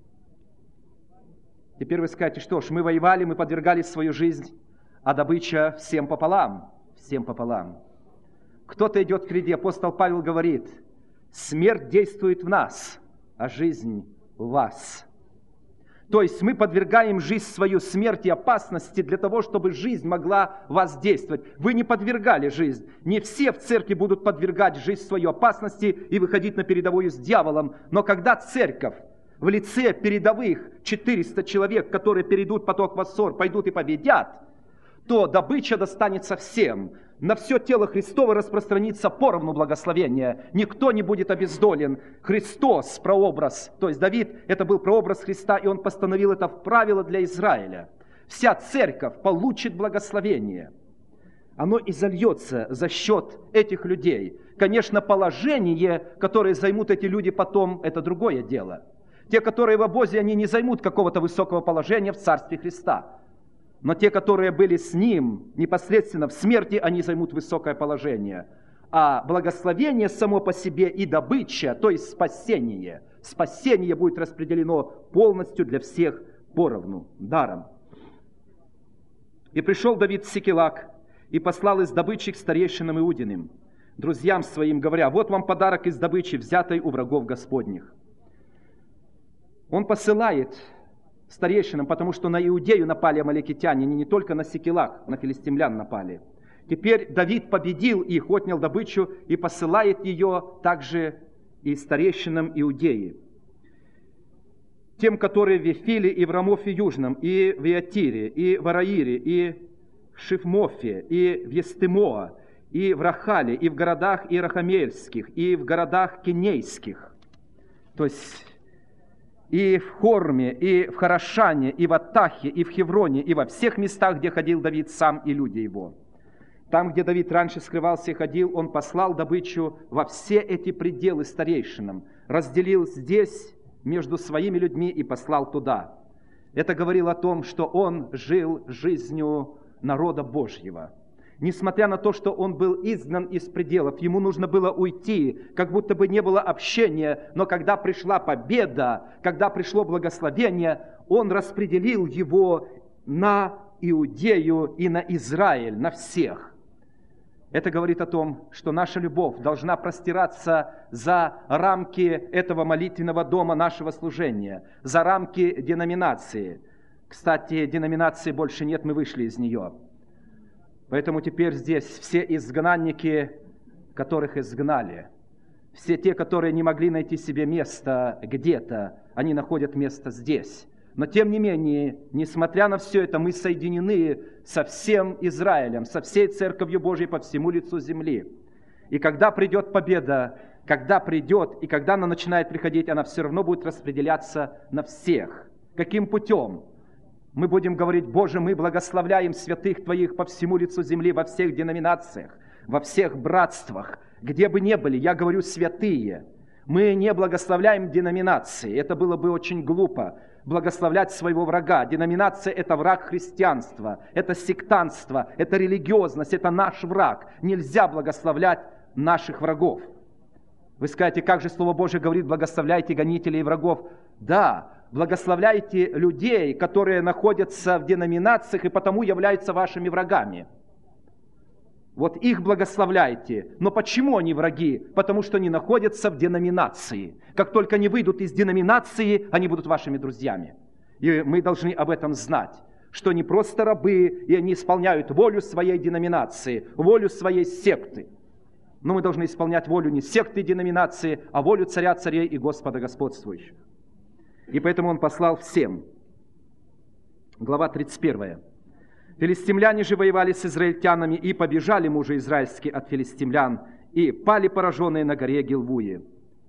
Теперь вы скажете: что ж, мы воевали, мы подвергали свою жизнь, а добыча всем пополам, всем пополам. Кто-то идет впереди. Апостол Павел говорит: смерть действует в нас, а жизнь в вас. То есть мы подвергаем жизнь свою смерти и опасности для того, чтобы жизнь могла воздействовать. Вы не подвергали жизнь. Не все в церкви будут подвергать жизнь свою опасности и выходить на передовую с дьяволом. Но когда церковь в лице передовых 400 человек, которые перейдут поток Воссор, пойдут и победят, то добыча достанется всем. На все тело Христово распространится поровну благословение. Никто не будет обездолен. Христос – прообраз. То есть Давид – это был прообраз Христа, и он постановил это в правило для Израиля. Вся церковь получит благословение. Оно изольется за счет этих людей. Конечно, положение, которое займут эти люди потом, это другое дело. Те, которые в обозе, они не займут какого-то высокого положения в Царстве Христа. Но те, которые были с Ним непосредственно в смерти, они займут высокое положение. А благословение само по себе и добыча, то есть спасение будет распределено полностью для всех поровну, даром. «И пришел Давид в Сикелаг, и послал из добычи к старейшинам Иудиным, друзьям своим, говоря: вот вам подарок из добычи, взятой у врагов Господних». Он посылает старейшинам, потому что на Иудею напали амаликитяне, они не только на Сикелаг, на филистимлян напали. Теперь Давид победил их, отнял добычу и посылает ее также и старейшинам Иудеи. Тем, которые в Вифиле и в Рамофе Южном, и в Иатире, и в Араире, и в Шифмофе, и в Естемоа, и в Рахале, и в городах Ирахамельских, и в городах Кинейских. То есть и в Хорме, и в Харашане, и в Аттахе, и в Хевроне, и во всех местах, где ходил Давид сам и люди его. Там, где Давид раньше скрывался и ходил, он послал добычу во все эти пределы старейшинам, разделил здесь между своими людьми и послал туда. Это говорило о том, что он жил жизнью народа Божьего. Несмотря на то, что он был изгнан из пределов, ему нужно было уйти, как будто бы не было общения, но когда пришла победа, когда пришло благословение, он распределил его на Иудею и на Израиль, на всех. Это говорит о том, что наша любовь должна простираться за рамки этого молитвенного дома нашего служения, за рамки деноминации. Кстати, деноминации больше нет, мы вышли из нее. Поэтому теперь здесь все изгнанники, которых изгнали, все те, которые не могли найти себе место где-то, они находят место здесь. Но тем не менее, несмотря на все это, мы соединены со всем Израилем, со всей Церковью Божией по всему лицу земли. И когда придет победа, когда придет, и когда она начинает приходить, она все равно будет распределяться на всех. Каким путем? Мы будем говорить: Боже, мы благословляем святых Твоих по всему лицу земли, во всех деноминациях, во всех братствах, где бы ни были, я говорю святые. Мы не благословляем деноминации, это было бы очень глупо. Благословлять своего врага. Деноминация – это враг христианства, это сектантство, это религиозность, это наш враг. Нельзя благословлять наших врагов. Вы скажете, как же Слово Божие говорит: благословляйте гонителей и врагов? Да, благословляйте людей, которые находятся в деноминациях и потому являются вашими врагами. Вот их благословляйте. Но почему они враги? Потому что они находятся в деноминации. Как только они выйдут из деноминации, они будут вашими друзьями. И мы должны об этом знать, что они просто рабы, и они исполняют волю своей деноминации, волю своей секты. Но мы должны исполнять волю не секты и деноминации, а волю Царя царей и Господа господствующих. И поэтому он послал всем. Глава 31. Филистимляне же воевали с израильтянами, и побежали мужи израильские от филистимлян, и пали пораженные на горе Гилвуе.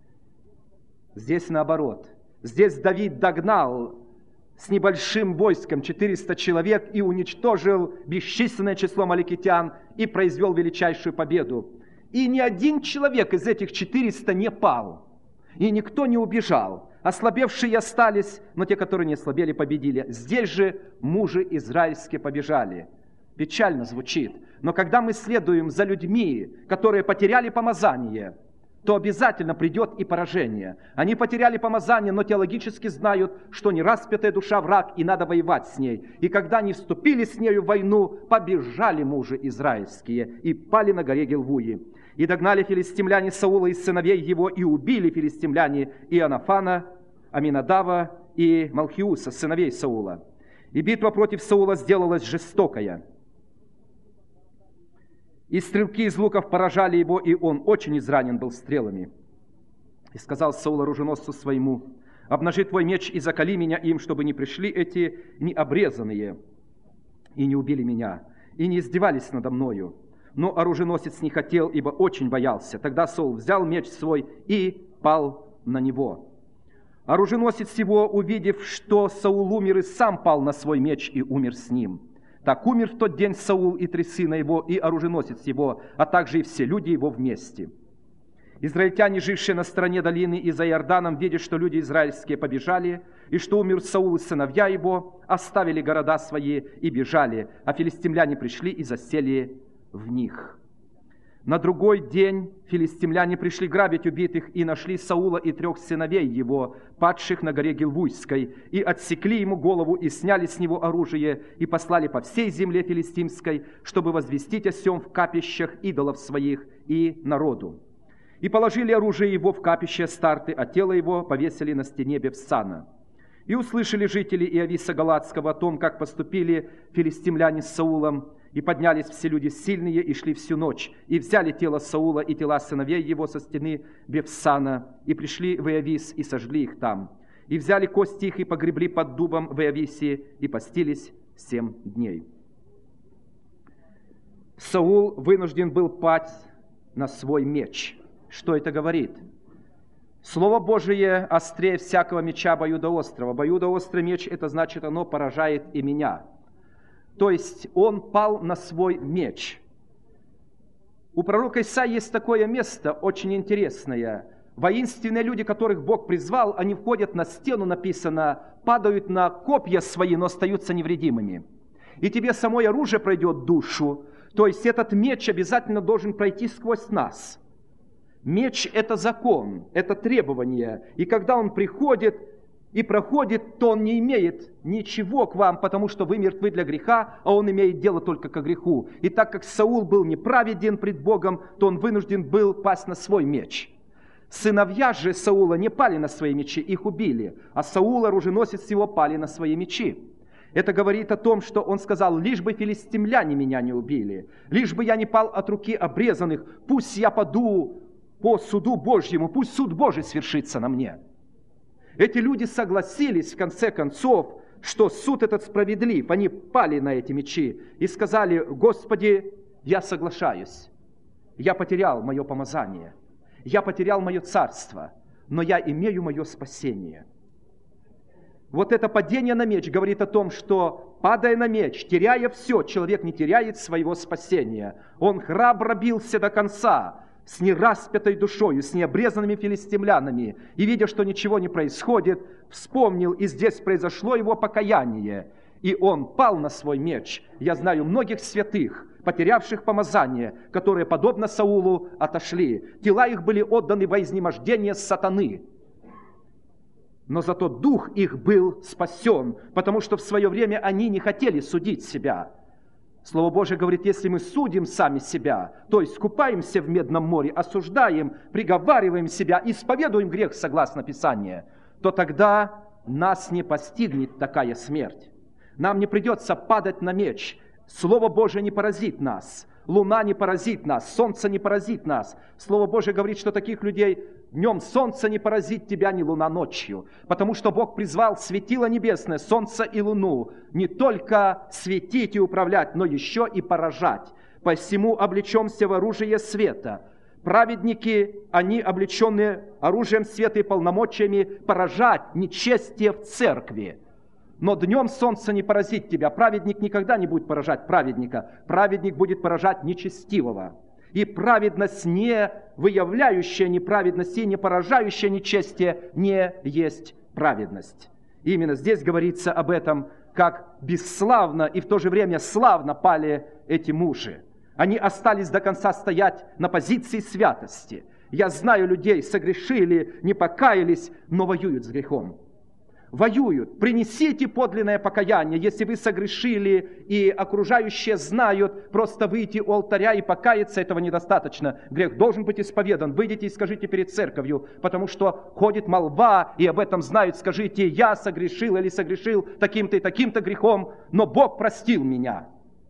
Здесь наоборот. Здесь Давид догнал с небольшим войском 400 человек и уничтожил бесчисленное число амаликитян и произвел величайшую победу. И ни один человек из этих 400 не пал, и никто не убежал. Ослабевшие остались, но те, которые не ослабели, победили. Здесь же мужи израильские побежали. Печально звучит. Но когда мы следуем за людьми, которые потеряли помазание, то обязательно придет и поражение. Они потеряли помазание, но теологически знают, что не распятая душа враг, и надо воевать с ней. И когда они вступили с нею в войну, побежали мужи израильские и пали на горе Гилвуи. И догнали филистимляне Саула и сыновей его, и убили филистимляне Иоаннафана, Аминадава и Малхиуса, сыновей Саула. И битва против Саула сделалась жестокая. И стрелки из луков поражали его, и он очень изранен был стрелами. И сказал Саул оруженосцу своему: обнажи твой меч и закали меня им, чтобы не пришли эти необрезанные, и не убили меня, и не издевались надо мною. Но оруженосец не хотел, ибо очень боялся. Тогда Саул взял меч свой и пал на него. Оруженосец его, увидев, что Саул умер, и сам пал на свой меч и умер с ним. Так умер в тот день Саул и 3 сына его, и оруженосец его, а также и все люди его вместе. Израильтяне, жившие на стороне долины и за Иорданом, видя, что люди израильские побежали, и что умер Саул и сыновья его, оставили города свои и бежали, а филистимляне пришли и засели в них. На другой день филистимляне пришли грабить убитых и нашли Саула и 3 сыновей его, падших на горе Гилвуйской, и отсекли ему голову, и сняли с него оружие, и послали по всей земле филистимской, чтобы возвестить о сем в капищах идолов своих и народу. И положили оружие его в капище Астарты, а тело его повесили на стене Бевсана. И услышали жители Иовиса Галатского о том, как поступили филистимляне с Саулом, и поднялись все люди сильные, и шли всю ночь, и взяли тело Саула и тела сыновей его со стены Бевсана, и пришли в Иовис, и сожгли их там. И взяли кости их, и погребли под дубом в Иовисе, и постились 7 дней. Саул вынужден был пасть на свой меч. Что это говорит? Слово Божие острее всякого меча обоюдоострого. Обоюдоострый меч, это значит, оно поражает и меня. То есть он пал на свой меч. У пророка Исаии есть такое место, очень интересное. Воинственные люди, которых Бог призвал, они входят на стену, написано, падают на копья свои, но остаются невредимыми. И тебе самое оружие пройдет душу. То есть этот меч обязательно должен пройти сквозь нас. Меч – это закон, это требование. И когда он приходит и проходит, то он не имеет ничего к вам, потому что вы мертвы для греха, а он имеет дело только к греху. И так как Саул был неправеден пред Богом, то он вынужден был пасть на свой меч. Сыновья же Саула не пали на свои мечи, их убили, а Саул, оруженосец его, пали на свои мечи. Это говорит о том, что он сказал, лишь бы филистимляне меня не убили, лишь бы я не пал от руки обрезанных, пусть я паду по суду Божьему, пусть суд Божий свершится на мне. Эти люди согласились, в конце концов, что суд этот справедлив. Они пали на эти мечи и сказали, Господи, я соглашаюсь. Я потерял мое помазание, я потерял мое царство, но я имею мое спасение. Вот это падение на меч говорит о том, что, падая на меч, теряя все, человек не теряет своего спасения. Он храбро бился до конца, с нераспятой душою, с необрезанными филистимлянами, и, видя, что ничего не происходит, вспомнил, и здесь произошло его покаяние, и он пал на свой меч. Я знаю многих святых, потерявших помазание, которые, подобно Саулу, отошли. Тела их были отданы во изнемождение сатаны. Но зато дух их был спасен, потому что в свое время они не хотели судить себя. Слово Божие говорит, если мы судим сами себя, то есть купаемся в Медном море, осуждаем, приговариваем себя, исповедуем грех согласно Писанию, то тогда нас не постигнет такая смерть. Нам не придется падать на меч. Слово Божие не поразит нас. Луна не поразит нас, солнце не поразит нас. Слово Божие говорит, что таких людей днем солнце не поразит тебя, ни луна ночью. Потому что Бог призвал светило небесное, солнце и луну, не только светить и управлять, но еще и поражать. Посему облечемся в оружие света. Праведники, они облеченные оружием света и полномочиями поражать нечестие в церкви. Но днем солнце не поразит тебя. Праведник никогда не будет поражать праведника. Праведник будет поражать нечестивого. И праведность, не выявляющая неправедность и не поражающая нечестие, не есть праведность. И именно здесь говорится об этом, как бесславно и в то же время славно пали эти мужи. Они остались до конца стоять на позиции святости. Я знаю людей, согрешили, не покаялись, но воюют с грехом. Воюют. Принесите подлинное покаяние. Если вы согрешили, и окружающие знают, просто выйти у алтаря и покаяться, этого недостаточно. Грех должен быть исповедан. Выйдите и скажите перед церковью, потому что ходит молва, и об этом знают. Скажите, я согрешил или согрешил таким-то и таким-то грехом, но Бог простил меня.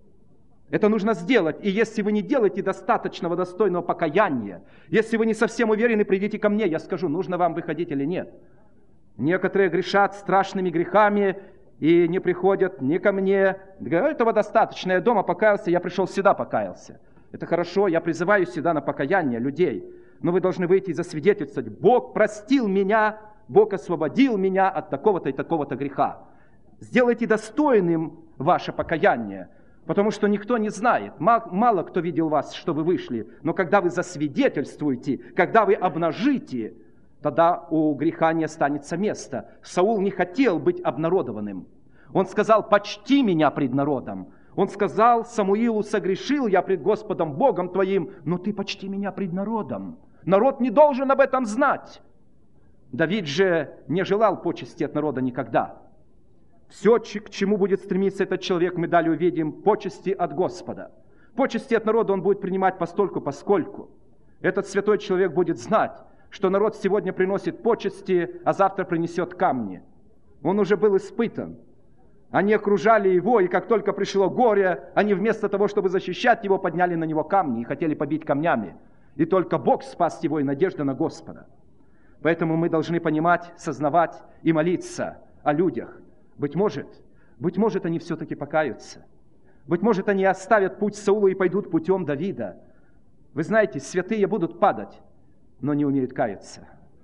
Это нужно сделать. И если вы не делаете достаточного, достойного покаяния, если вы не совсем уверены, придите ко мне, я скажу, нужно вам выходить или нет. Некоторые грешат страшными грехами и не приходят ни ко мне. Говорят, этого достаточно, я дома покаялся, я пришел сюда покаялся. Это хорошо, я призываю сюда на покаяние людей. Но вы должны выйти и засвидетельствовать, Бог простил меня, Бог освободил меня от такого-то и такого-то греха. Сделайте достойным ваше покаяние, потому что никто не знает, мало кто видел вас, что вы вышли. Но когда вы засвидетельствуете, когда вы обнажите, тогда у греха не останется места. Саул не хотел быть обнародованным. Он сказал, почти меня пред народом. Он сказал Самуилу, согрешил я пред Господом Богом твоим, но ты почти меня пред народом. Народ не должен об этом знать. Давид же не желал почести от народа никогда. Все, к чему будет стремиться этот человек, мы далее увидим, почести от Господа. Почести от народа он будет принимать постольку, поскольку. Этот святой человек будет знать, что народ сегодня приносит почести, а завтра принесет камни. Он уже был испытан. Они окружали его, и как только пришло горе, они вместо того, чтобы защищать его, подняли на него камни и хотели побить камнями. И только Бог спас его, и надежда на Господа. Поэтому мы должны понимать, сознавать и молиться о людях. Быть может, они все-таки покаются. Быть может, они оставят путь Саула и пойдут путем Давида. Вы знаете, святые будут падать, но не умеют каяться.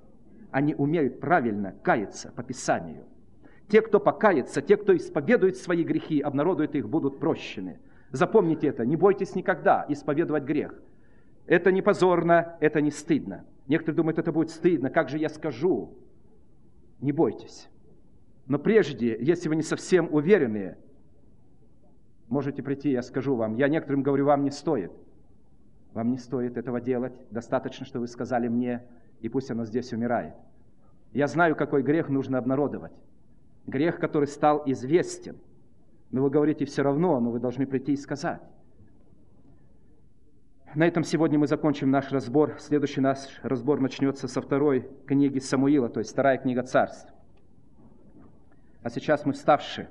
они умеют правильно каяться по Писанию. Те, кто покается, те, кто исповедует свои грехи, обнародует их, будут прощены. Запомните это, не бойтесь никогда исповедовать грех. Это не позорно, это не стыдно. Некоторые думают, это будет стыдно, как же я скажу? Не бойтесь. Но прежде, если вы не совсем уверены, можете прийти, я скажу вам. Я некоторым говорю, вам не стоит. Вам не стоит этого делать. Достаточно, что вы сказали мне, и пусть оно здесь умирает. Я знаю, какой грех нужно обнародовать. Грех, который стал известен. Но вы говорите все равно, но вы должны прийти и сказать. На этом сегодня мы закончим наш разбор. Следующий наш разбор начнется со второй книги Самуила, то есть вторая книга Царств. А сейчас мы вставшие.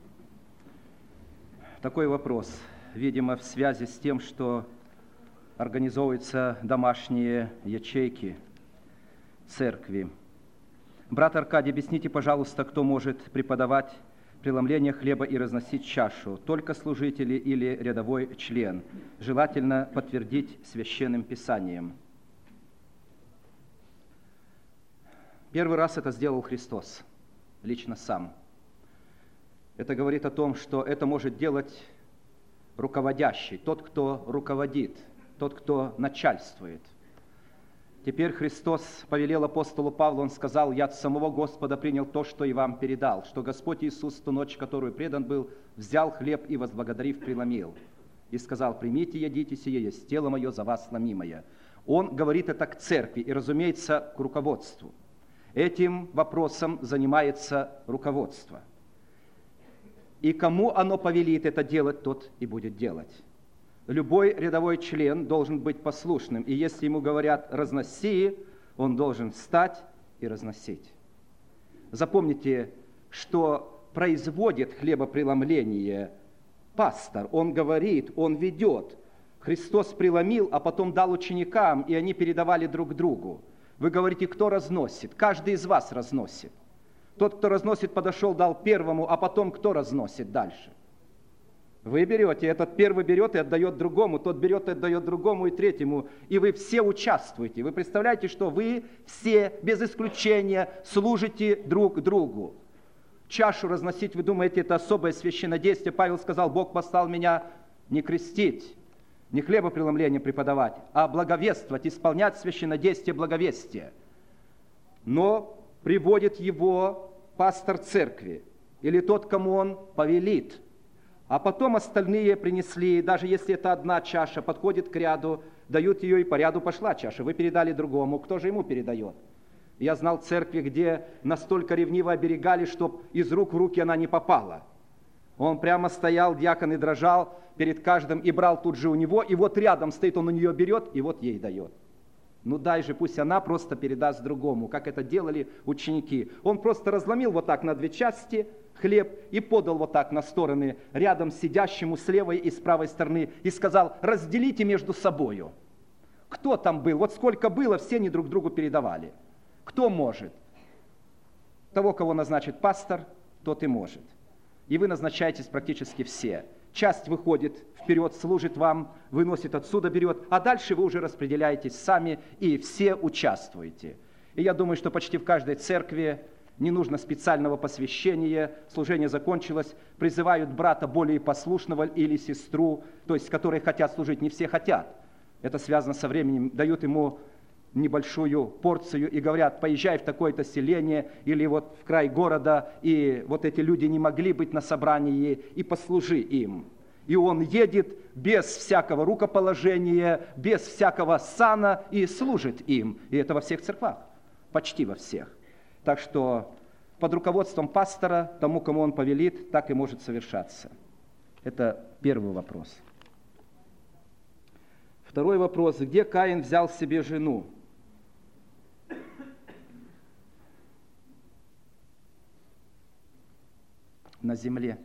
Такой вопрос, видимо, в связи с тем, что организовываются домашние ячейки церкви. Брат Аркадий, объясните, пожалуйста, кто может преподавать преломление хлеба и разносить чашу? Только служители или рядовой член? Желательно подтвердить священным писанием. Первый раз это сделал Христос, лично сам. Это говорит о том, что это может делать руководящий, тот, кто руководит, тот, кто начальствует. Теперь Христос повелел апостолу Павлу, он сказал: «Я от самого Господа принял то, что и вам передал, что Господь Иисус в ту ночь, в которую предан был, взял хлеб и, возблагодарив, преломил, и сказал: примите, едите, сие есть тело мое за вас ломимое». Он говорит это к церкви и, разумеется, к руководству. Этим вопросом занимается руководство. И кому оно повелит это делать, тот и будет делать. Любой рядовой член должен быть послушным, и если ему говорят «разноси», он должен встать и разносить. Запомните, что производит хлебопреломление пастор, он говорит, он ведет. Христос преломил, а потом дал ученикам, и они передавали друг другу. Вы говорите, кто разносит? Каждый из вас разносит. Тот, кто разносит, подошел, дал первому, а потом кто разносит дальше? Вы берете, этот первый берет и отдает другому, тот берет и отдает другому и третьему, и вы все участвуете. Вы представляете, что вы все, без исключения, служите друг другу. Чашу разносить, вы думаете, это особое священнодействие. Павел сказал: Бог послал меня не крестить, не хлебопреломление преподавать, а благовествовать, исполнять священнодействие благовестия. Но приводит его пастор церкви или тот, кому он повелит. А потом остальные принесли, даже если это одна чаша, подходит к ряду, дают ее, и по ряду пошла чаша. Вы передали другому, кто же ему передает? Я знал церкви, где настолько ревниво оберегали, чтобы из рук в руки она не попала. Он прямо стоял, диакон, и дрожал перед каждым, и брал тут же у него, и вот рядом стоит, он у нее берет, и вот ей дает. Ну дай же, пусть она просто передаст другому, как это делали ученики. Он просто разломил вот так на две части хлеб и подал вот так на стороны рядом сидящему с левой и с правой стороны и сказал: разделите между собою. Кто там был? Вот сколько было, все они друг другу передавали. Кто может? Того, кого назначит пастор, тот и может. И вы назначаетесь практически все. Часть выходит вперед, служит вам, выносит отсюда, берет, а дальше вы уже распределяетесь сами, и все участвуете. И я думаю, что почти в каждой церкви не нужно специального посвящения, служение закончилось, призывают брата более послушного или сестру, то есть, которые хотят служить, не все хотят. Это связано со временем, дают ему небольшую порцию и говорят: поезжай в такое-то селение или вот в край города, и вот эти люди не могли быть на собрании, и послужи им. И он едет без всякого рукоположения, без всякого сана и служит им. И это во всех церквах, почти во всех. Так что под руководством пастора, тому, кому он повелит, так и может совершаться. Это первый вопрос. Второй вопрос. Где Каин взял себе жену? На земле.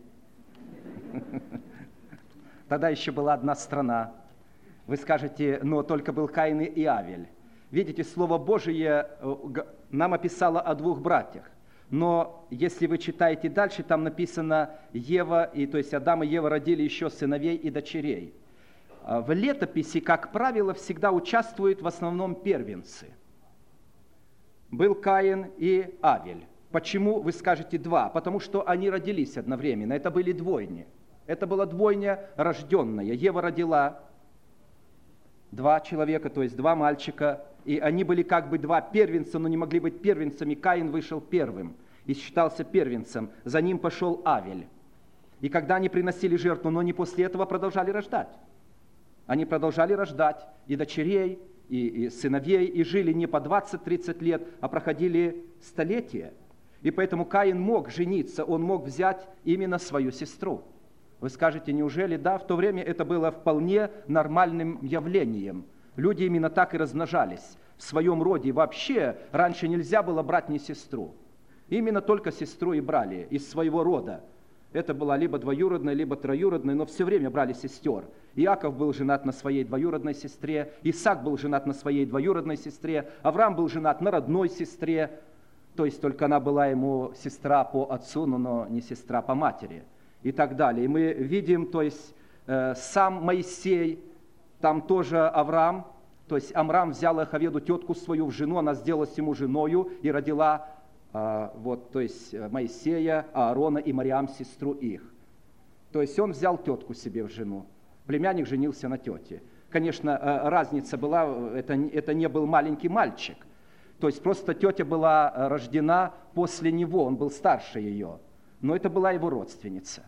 Тогда еще была одна страна. Вы скажете, но только был Каин и Авель. Видите, Слово Божие нам описало о двух братьях. Но если вы читаете дальше, там написано Ева, то есть Адам и Ева родили еще сыновей и дочерей. В летописи, как правило, всегда участвуют в основном первенцы. Был Каин и Авель. Почему, вы скажете, два? Потому что они родились одновременно. Это были двойни. Это была двойня рожденная. Ева родила два человека, то есть два мальчика. И они были как бы два первенца, но не могли быть первенцами. Каин вышел первым и считался первенцем. За ним пошел Авель. И когда они приносили жертву, но они после этого продолжали рождать. Они продолжали рождать и дочерей, и сыновей, и жили не по 20-30 лет, а проходили столетия. И поэтому Каин мог жениться, он мог взять именно свою сестру. Вы скажете, неужели? Да, в то время это было вполне нормальным явлением. Люди именно так и размножались в своем роде. Вообще раньше нельзя было брать ни сестру. Именно только сестру и брали из своего рода. Это была либо двоюродная, либо троюродная, но все время брали сестер. Иаков был женат на своей двоюродной сестре, Исаак был женат на своей двоюродной сестре, Авраам был женат на родной сестре, то есть только она была ему сестра по отцу, но не сестра по матери и так далее. И мы видим, то есть сам Моисей, там тоже Авраам, то есть Амрам взял Йохаведу, тетку свою, в жену, она сделалась ему женою и родила то есть Моисея, Аарона и Мариам, сестру их. То есть он взял тетку себе в жену. Племянник женился на тете. Конечно, разница была, это не был маленький мальчик. То есть просто тетя была рождена после него, он был старше ее. Но это была его родственница.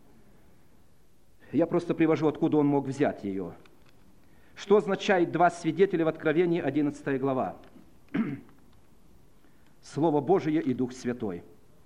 Я просто привожу, откуда он мог взять ее. Что означает два свидетеля в Откровении, 11 глава? Слово Божие и Дух Святой.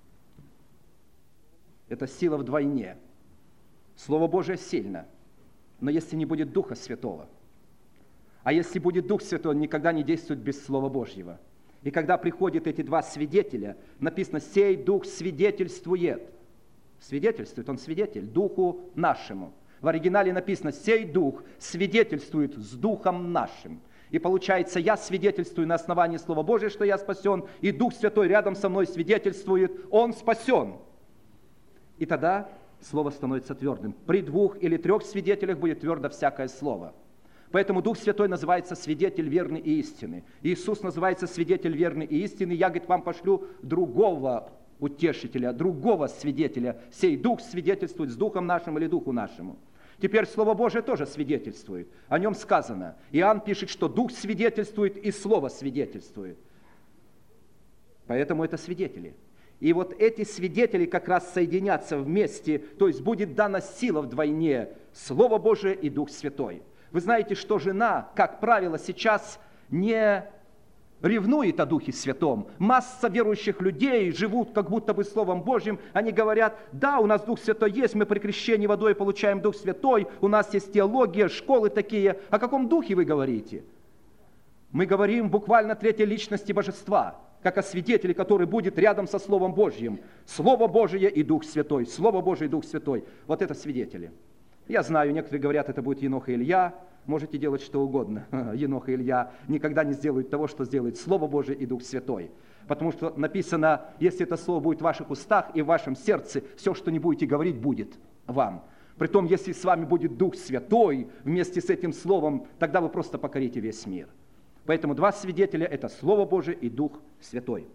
Это сила вдвойне. Слово Божие сильно, но если не будет Духа Святого, а если будет Дух Святой, он никогда не действует без Слова Божьего. И когда приходят эти два свидетеля, написано, сей Дух свидетельствует. Свидетельствует, он свидетель, Духу нашему. В оригинале написано, сей Дух свидетельствует с Духом нашим. И получается, я свидетельствую на основании Слова Божия, что я спасен, и Дух Святой рядом со мной свидетельствует, он спасен. И тогда Слово становится твердым. При 2 или 3 свидетелях будет твердо всякое слово. Поэтому Дух Святой называется свидетель верный и истинный. Иисус называется свидетель верный и истинный. Я, говорит, вам пошлю другого утешителя, другого свидетеля. Сей Дух свидетельствует с Духом нашим или Духу нашему. Теперь Слово Божие тоже свидетельствует. О нем сказано. Иоанн пишет, что Дух свидетельствует и Слово свидетельствует. Поэтому это свидетели. И вот эти свидетели как раз соединятся вместе, то есть будет дана сила вдвойне, Слово Божие и Дух Святой. Вы знаете, что жена, как правило, сейчас не ревнует о Духе Святом. Масса верующих людей живут как будто бы Словом Божьим. Они говорят, да, у нас Дух Святой есть, мы при крещении водой получаем Дух Святой, у нас есть теология, школы такие. О каком Духе вы говорите? Мы говорим буквально третьей личности Божества, как о свидетеле, который будет рядом со Словом Божьим. Слово Божие и Дух Святой. Слово Божие и Дух Святой. Вот это свидетели. Я знаю, некоторые говорят, это будет Енох и Илья. Можете делать что угодно. Енох и Илья никогда не сделают того, что сделает Слово Божие и Дух Святой. Потому что написано, если это Слово будет в ваших устах и в вашем сердце, все, что не будете говорить, будет вам. Притом, если с вами будет Дух Святой вместе с этим Словом, тогда вы просто покорите весь мир. Поэтому два свидетеля – это Слово Божие и Дух Святой.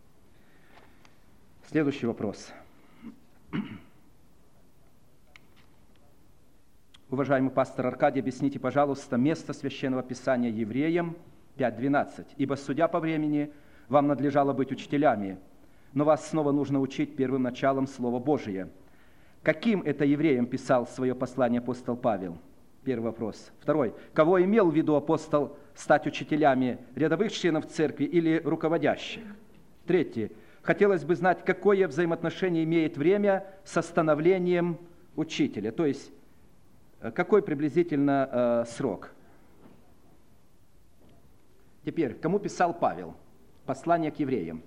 Следующий вопрос. Уважаемый пастор Аркадий, объясните, пожалуйста, место Священного Писания Евреям 5:12. «Ибо, судя по времени, вам надлежало быть учителями, но вас снова нужно учить первым началом Слова Божия». Каким это евреям писал свое послание апостол Павел? Первый вопрос. Второй. Кого имел в виду апостол стать учителями, рядовых членов церкви или руководящих? Третий. Хотелось бы знать, какое взаимоотношение имеет время со становлением учителя, то есть какой приблизительно срок? Теперь, кому писал Павел? Послание к евреям.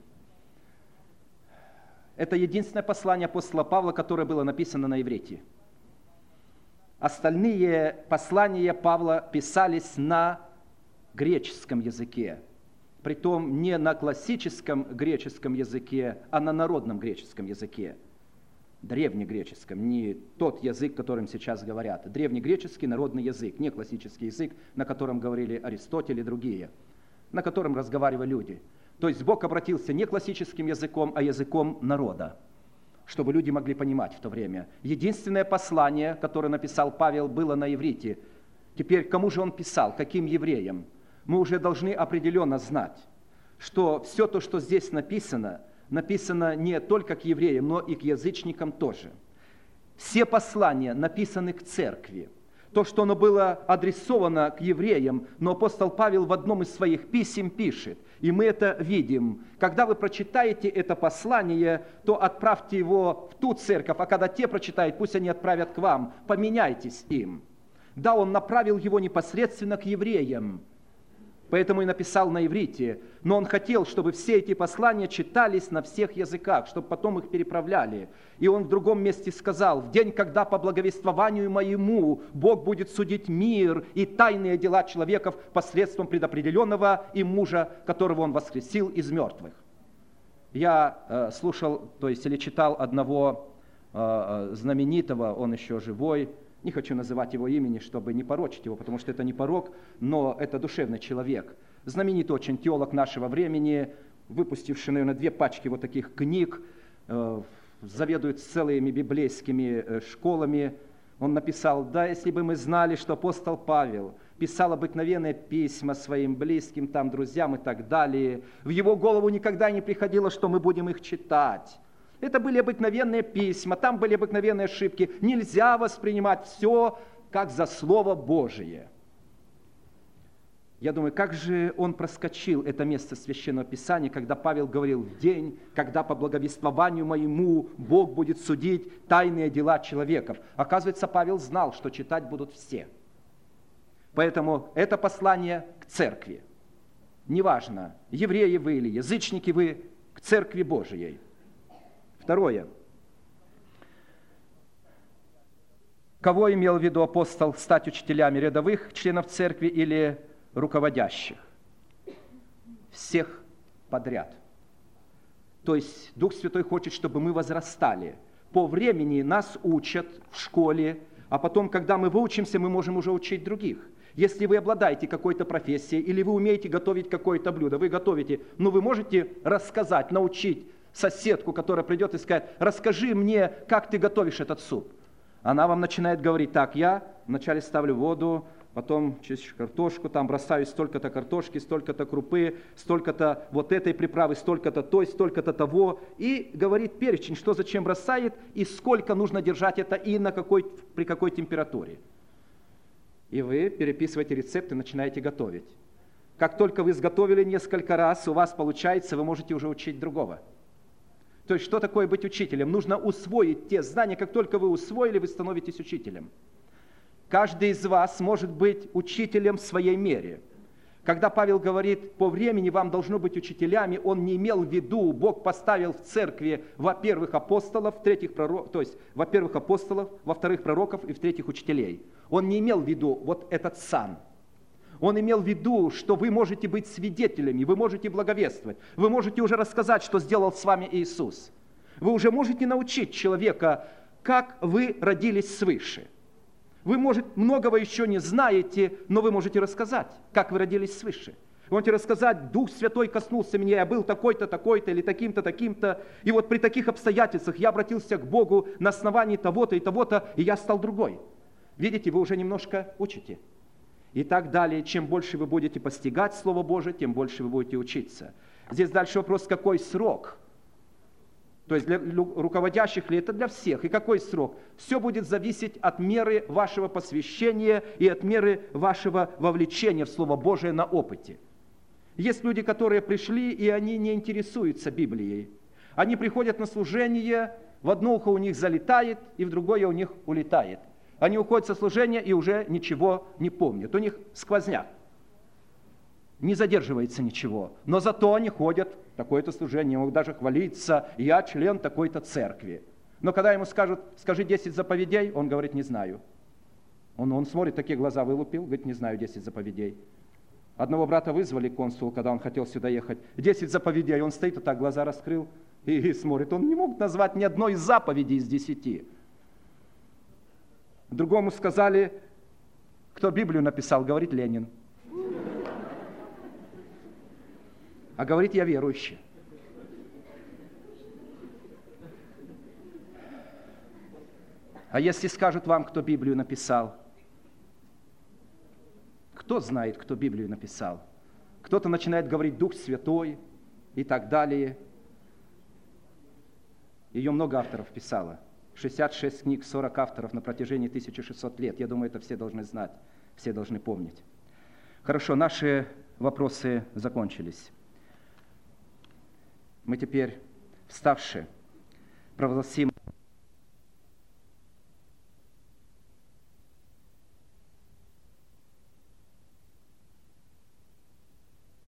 Это единственное послание апостола Павла, которое было написано на иврите. Остальные послания Павла писались на греческом языке. Притом не на классическом греческом языке, а на народном греческом языке. Древнегреческом, не тот язык, которым сейчас говорят. Древнегреческий народный язык, не классический язык, на котором говорили Аристотель и другие, на котором разговаривали люди. То есть Бог обратился не классическим языком, а языком народа, чтобы люди могли понимать в то время. Единственное послание, которое написал Павел, было на иврите. Теперь, кому же он писал, каким евреям? Мы уже должны определенно знать, что все то, что здесь написано не только к евреям, но и к язычникам тоже. Все послания написаны к церкви. То, что оно было адресовано к евреям, но апостол Павел в одном из своих писем пишет, и мы это видим. Когда вы прочитаете это послание, то отправьте его в ту церковь, а когда те прочитают, пусть они отправят к вам, поменяйтесь им. Да, он направил его непосредственно к евреям, поэтому и написал на иврите. Но он хотел, чтобы все эти послания читались на всех языках, чтобы потом их переправляли. И он в другом месте сказал: в день, когда по благовествованию моему Бог будет судить мир и тайные дела человеков посредством предопределенного им мужа, которого он воскресил из мертвых. Я слушал, то есть или читал одного знаменитого, он еще живой, не хочу называть его имени, чтобы не порочить его, потому что это не порок, но это душевный человек. Знаменитый очень теолог нашего времени, выпустивший, наверное, 2 пачки вот таких книг, заведует целыми библейскими школами. Он написал: да, если бы мы знали, что апостол Павел писал обыкновенные письма своим близким, там, друзьям и так далее, в его голову никогда не приходило, что мы будем их читать. Это были обыкновенные письма, там были обыкновенные ошибки. Нельзя воспринимать все как за Слово Божие. Я думаю, как же он проскочил это место Священного Писания, когда Павел говорил: в день, когда по благовествованию моему Бог будет судить тайные дела человеков. Оказывается, Павел знал, что читать будут все. Поэтому это послание к церкви. Неважно, евреи вы или язычники вы, к церкви Божией. Второе. Кого имел в виду апостол стать учителями? Рядовых членов церкви или руководящих? Всех подряд. То есть Дух Святой хочет, чтобы мы возрастали. По времени нас учат в школе, а потом, когда мы выучимся, мы можем уже учить других. Если вы обладаете какой-то профессией или вы умеете готовить какое-то блюдо, вы готовите, но вы можете рассказать, научить соседку, которая придет и скажет: расскажи мне, как ты готовишь этот суп. Она вам начинает говорить: так, я вначале ставлю воду, потом чищу картошку, там бросаю столько-то картошки, столько-то крупы, столько-то вот этой приправы, столько-то той, столько-то того. И говорит перечень, что зачем бросает и сколько нужно держать это и при какой температуре. И вы переписываете рецепты, начинаете готовить. Как только вы изготовили несколько раз, у вас получается, вы можете уже учить другого. То есть, что такое быть учителем? Нужно усвоить те знания. Как только вы усвоили, вы становитесь учителем. Каждый из вас может быть учителем в своей мере. Когда Павел говорит: по времени вам должно быть учителями, он не имел в виду, Бог поставил в церкви, во-первых, апостолов, в-третьих, пророков, то есть, во-первых, апостолов, во-вторых, пророков и в-третьих, учителей. Он не имел в виду вот этот сан. Он имел в виду, что вы можете быть свидетелями, вы можете благовествовать, вы можете уже рассказать, что сделал с вами Иисус. Вы уже можете научить человека, как вы родились свыше. Вы, может, многого еще не знаете, но вы можете рассказать, как вы родились свыше. Вы можете рассказать: Дух Святой коснулся меня, я был такой-то, такой-то или таким-то, таким-то. И вот при таких обстоятельствах я обратился к Богу на основании того-то и того-то, и я стал другой. Видите, вы уже немножко учите. И так далее. Чем больше вы будете постигать Слово Божие, тем больше вы будете учиться. Здесь дальше вопрос: какой срок? То есть для руководящих ли это, для всех? И какой срок? Все будет зависеть от меры вашего посвящения и от меры вашего вовлечения в Слово Божие на опыте. Есть люди, которые пришли, и они не интересуются Библией. Они приходят на служение, в одно ухо у них залетает, и в другое у них улетает. Они уходят со служения и уже ничего не помнят. У них сквозняк. Не задерживается ничего. Но зато они ходят в такое-то служение, могут даже хвалиться: я член такой-то церкви. Но когда ему скажут: скажи 10 заповедей, он говорит: не знаю. Он смотрит, такие глаза вылупил, говорит: не знаю 10 заповедей. Одного брата вызвали консул, когда он хотел сюда ехать. 10 заповедей, он стоит и так глаза раскрыл и смотрит. Он не мог назвать ни одной из заповедей из 10. Другому сказали: кто Библию написал, говорит: Ленин. А говорит: я верующий. А если скажут вам, кто Библию написал? Кто знает, кто Библию написал? Кто-то начинает говорить: Дух Святой и так далее. Ее много авторов писало. 66 книг, 40 авторов на протяжении 1600 лет. Я думаю, это все должны знать, все должны помнить. Хорошо, наши вопросы закончились. Мы теперь, вставши, провозгласим